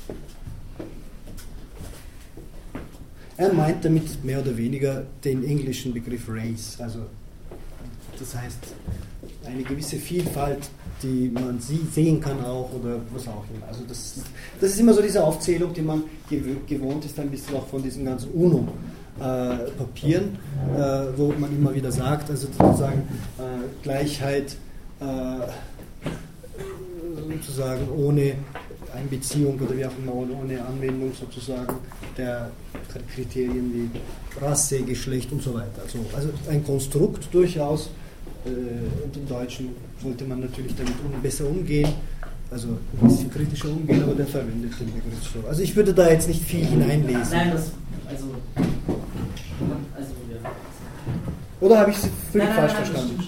Er meint damit mehr oder weniger den englischen Begriff Race, also das heißt eine gewisse Vielfalt, die man sehen kann auch oder was auch immer. Also das, das ist immer so diese Aufzählung, die man gewohnt ist, ein bisschen auch von diesen ganzen UNO-Papieren, äh, äh, wo man immer wieder sagt, also sozusagen äh, Gleichheit äh, sozusagen ohne Einbeziehung oder wie auch immer, ohne Anwendung sozusagen der Kriterien wie Rasse, Geschlecht und so weiter. Also, also ein Konstrukt durchaus, äh, und im Deutschen sollte man natürlich damit um, besser umgehen, also ein bisschen kritischer umgehen, aber der verwendet den Begriff so. Also ich würde da jetzt nicht viel hineinlesen. Nein, das, also, also ja. Oder habe ich Sie völlig nein, falsch nein, nein, verstanden?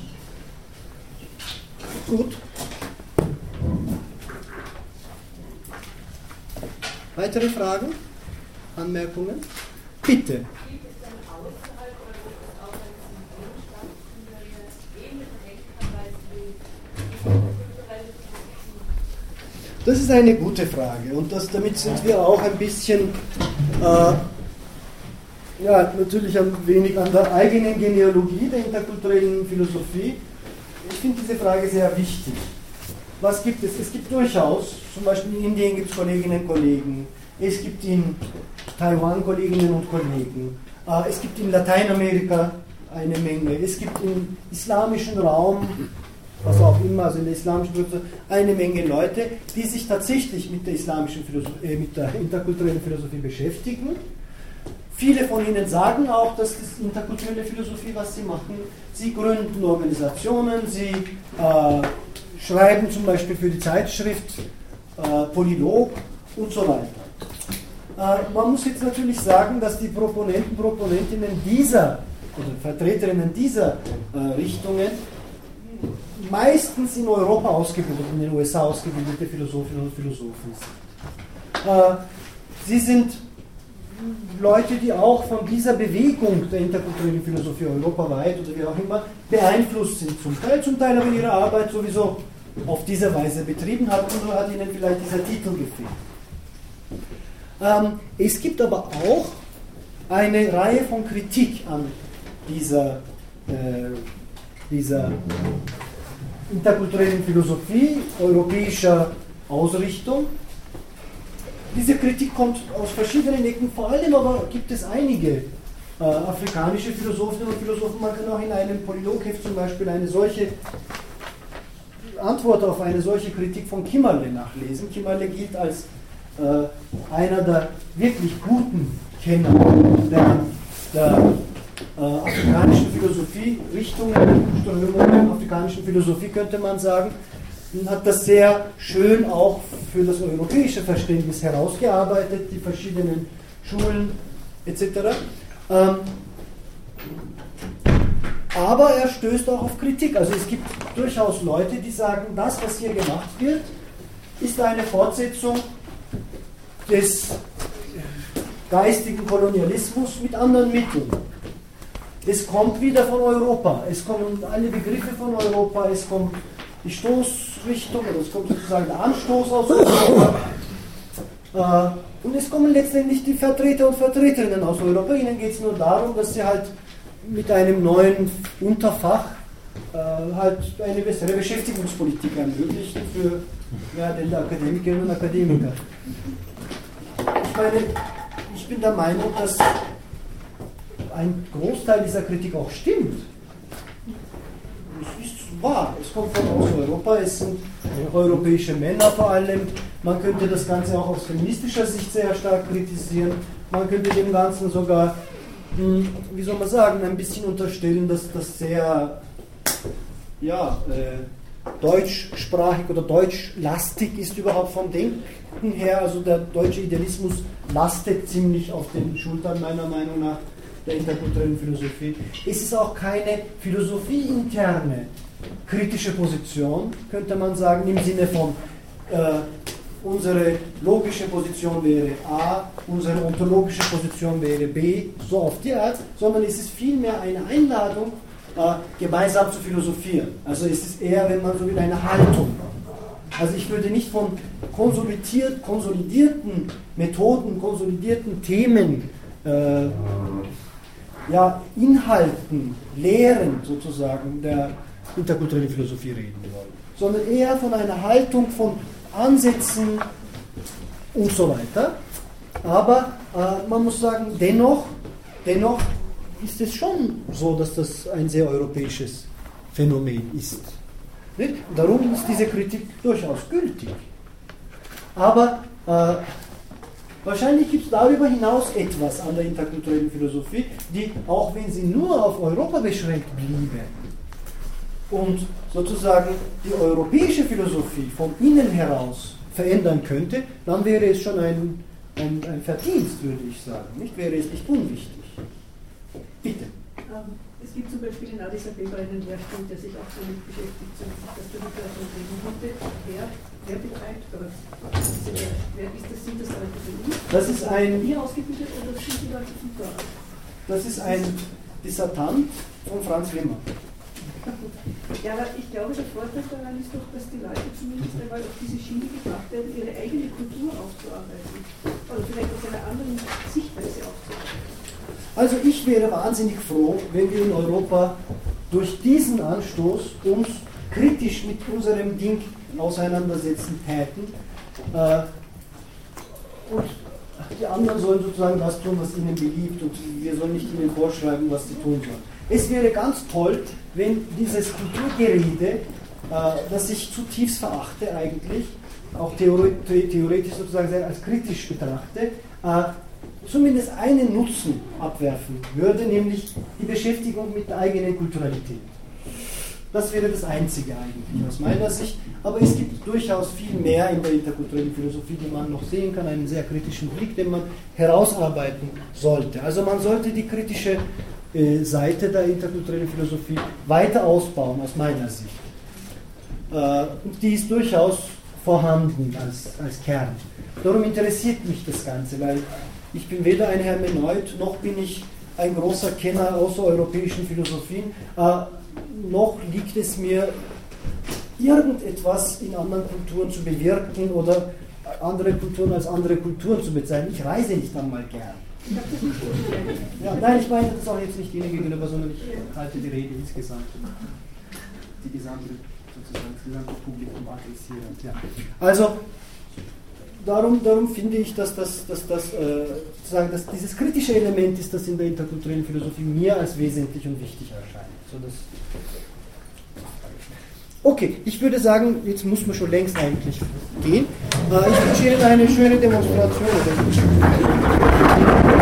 Gut. Weitere Fragen? Anmerkungen? Bitte. Gibt es dann außerhalb Europas auch eine Symbol stattfindende ähnliche Denkarbeit wie kulturelle Philosophie? Das ist eine gute Frage und das, damit sind wir auch ein bisschen, äh, ja, natürlich ein wenig an der eigenen Genealogie der interkulturellen Philosophie. Ich finde diese Frage sehr wichtig. was gibt es? Es gibt durchaus, zum Beispiel in Indien gibt es Kolleginnen und Kollegen, es gibt in Taiwan Kolleginnen und Kollegen, äh, es gibt in Lateinamerika eine Menge, es gibt im islamischen Raum, was auch immer, also in der islamischen Kultur, eine Menge Leute, die sich tatsächlich mit der islamischen Philosophie, äh, mit der interkulturellen Philosophie beschäftigen. Viele von ihnen sagen auch, dass das interkulturelle Philosophie, was sie machen, sie gründen Organisationen, sie äh, schreiben zum Beispiel für die Zeitschrift äh, Polylog und so weiter. Äh, man muss jetzt natürlich sagen, dass die Proponenten, Proponentinnen dieser oder Vertreterinnen dieser äh, Richtungen meistens in Europa ausgebildet, in den U S A ausgebildete Philosophinnen und Philosophen sind. Äh, sie sind Leute, die auch von dieser Bewegung der interkulturellen Philosophie europaweit oder wie auch immer beeinflusst sind, zum Teil, zum Teil aber ihre Arbeit sowieso auf diese Weise betrieben hat und so hat ihnen vielleicht dieser Titel gefehlt. Ähm, es gibt aber auch eine Reihe von Kritik an dieser, äh, dieser interkulturellen Philosophie europäischer Ausrichtung. Diese Kritik kommt aus verschiedenen Ecken, vor allem aber gibt es einige äh, afrikanische Philosophinnen und Philosophen. Man kann auch in einem Polylogheft zum Beispiel eine solche Antwort auf eine solche Kritik von Kimmerle nachlesen. Kimmerle gilt als äh, einer der wirklich guten Kenner der, der äh, afrikanischen Philosophie, Richtungen, Strömungen der afrikanischen Philosophie könnte man sagen. Und hat das sehr schön auch für das europäische Verständnis herausgearbeitet, die verschiedenen Schulen et cetera. Ähm, aber er stößt auch auf Kritik. Also es gibt durchaus Leute, die sagen, das, was hier gemacht wird, ist eine Fortsetzung des geistigen Kolonialismus mit anderen Mitteln. Es kommt wieder von Europa, es kommen alle Begriffe von Europa, es kommt die Stoßrichtung, oder es kommt sozusagen der Anstoß aus Europa. Äh, und es kommen letztendlich die Vertreter und Vertreterinnen aus Europa. Ihnen geht es nur darum, dass sie halt mit einem neuen Unterfach äh, halt eine bessere Beschäftigungspolitik ermöglichen für ja, den Akademikerinnen und Akademiker. Ich meine, ich bin der Meinung, dass ein Großteil dieser Kritik auch stimmt. Es ist wahr, es kommt von Osteuropa, es sind europäische Männer vor allem. Man könnte das Ganze auch aus feministischer Sicht sehr stark kritisieren. Man könnte dem Ganzen sogar, wie soll man sagen, ein bisschen unterstellen, dass das sehr ja, äh, deutschsprachig oder deutschlastig ist überhaupt vom Denken her. Also der deutsche Idealismus lastet ziemlich auf den Schultern meiner Meinung nach der interkulturellen Philosophie. Es ist auch keine philosophieinterne kritische Position, könnte man sagen, im Sinne von äh, unsere logische Position wäre A, unsere ontologische Position wäre B, so auf die Art, sondern es ist vielmehr eine Einladung, äh, gemeinsam zu philosophieren. Also es ist eher, wenn man so will, eine Haltung. Also ich würde nicht von konsolidiert, konsolidierten Methoden, konsolidierten Themen, äh, ja, Inhalten, Lehren sozusagen der interkulturellen Philosophie reden wollen, sondern eher von einer Haltung von Ansätzen und so weiter. Aber äh, man muss sagen, dennoch, dennoch ist es schon so, dass das ein sehr europäisches Phänomen ist. Nicht? Darum ist diese Kritik durchaus gültig. Aber äh, wahrscheinlich gibt es darüber hinaus etwas an der interkulturellen Philosophie, die, auch wenn sie nur auf Europa beschränkt bliebe und sozusagen die europäische Philosophie von innen heraus verändern könnte, dann wäre es schon ein, ein, ein Verdienst, würde ich sagen. Nicht? Wäre es nicht unwichtig. Bitte. Ähm, es gibt zum Beispiel in Addis Abeba einen Lehrstuhl, der sich auch damit beschäftigt, so dass der Literatur reden konnte. Wer, wer betreibt das? Wer ist das? Sind das Leute von uns? Das ist ein. Hier ausgebildet oder sind die Leute von dort? Das ist ein Dissertant von Franz Wimmer. Ja, aber ich glaube, der Vorteil daran ist doch, dass die Leute zumindest einmal auf diese Schiene gebracht werden, ihre eigene Kultur aufzuarbeiten. Oder vielleicht aus einer anderen Sichtweise aufzuarbeiten. Also ich wäre wahnsinnig froh, wenn wir in Europa durch diesen Anstoß uns kritisch mit unserem Ding auseinandersetzen täten. Äh, und die anderen sollen sozusagen das tun, was ihnen beliebt, und wir sollen nicht ihnen vorschreiben, was sie tun sollen. Es wäre ganz toll, wenn dieses Kulturgerede, äh, das ich zutiefst verachte eigentlich, auch theoretisch sozusagen als kritisch betrachte, äh, zumindest einen Nutzen abwerfen würde, nämlich die Beschäftigung mit der eigenen Kulturalität. Das wäre das Einzige eigentlich aus meiner Sicht, aber es gibt durchaus viel mehr in der interkulturellen Philosophie, die man noch sehen kann, einen sehr kritischen Blick, den man herausarbeiten sollte. Also man sollte die kritische äh, Seite der interkulturellen Philosophie weiter ausbauen, aus meiner Sicht. Äh, und die ist durchaus vorhanden als, als Kern. Darum interessiert mich das Ganze, weil ich bin weder ein Hermeneut, noch bin ich ein großer Kenner außereuropäischen Philosophien, äh, noch liegt es mir, irgendetwas in anderen Kulturen zu bewirken oder andere Kulturen als andere Kulturen zu bezeichnen. Ich reise nicht einmal gern. Ja, nein, ich meine das auch jetzt nicht Ihnen gegenüber, sondern ich halte die Rede insgesamt. Die gesamte, sozusagen, das gesamte Publikum adressierend. Ja. Also, Darum, darum finde ich, dass, das, dass, das, äh, sozusagen, dass dieses kritische Element ist, das in der interkulturellen Philosophie mir als wesentlich und wichtig erscheint. So, das okay, ich würde sagen, jetzt muss man schon längst eigentlich gehen. Äh, ich wünsche Ihnen eine schöne Demonstration.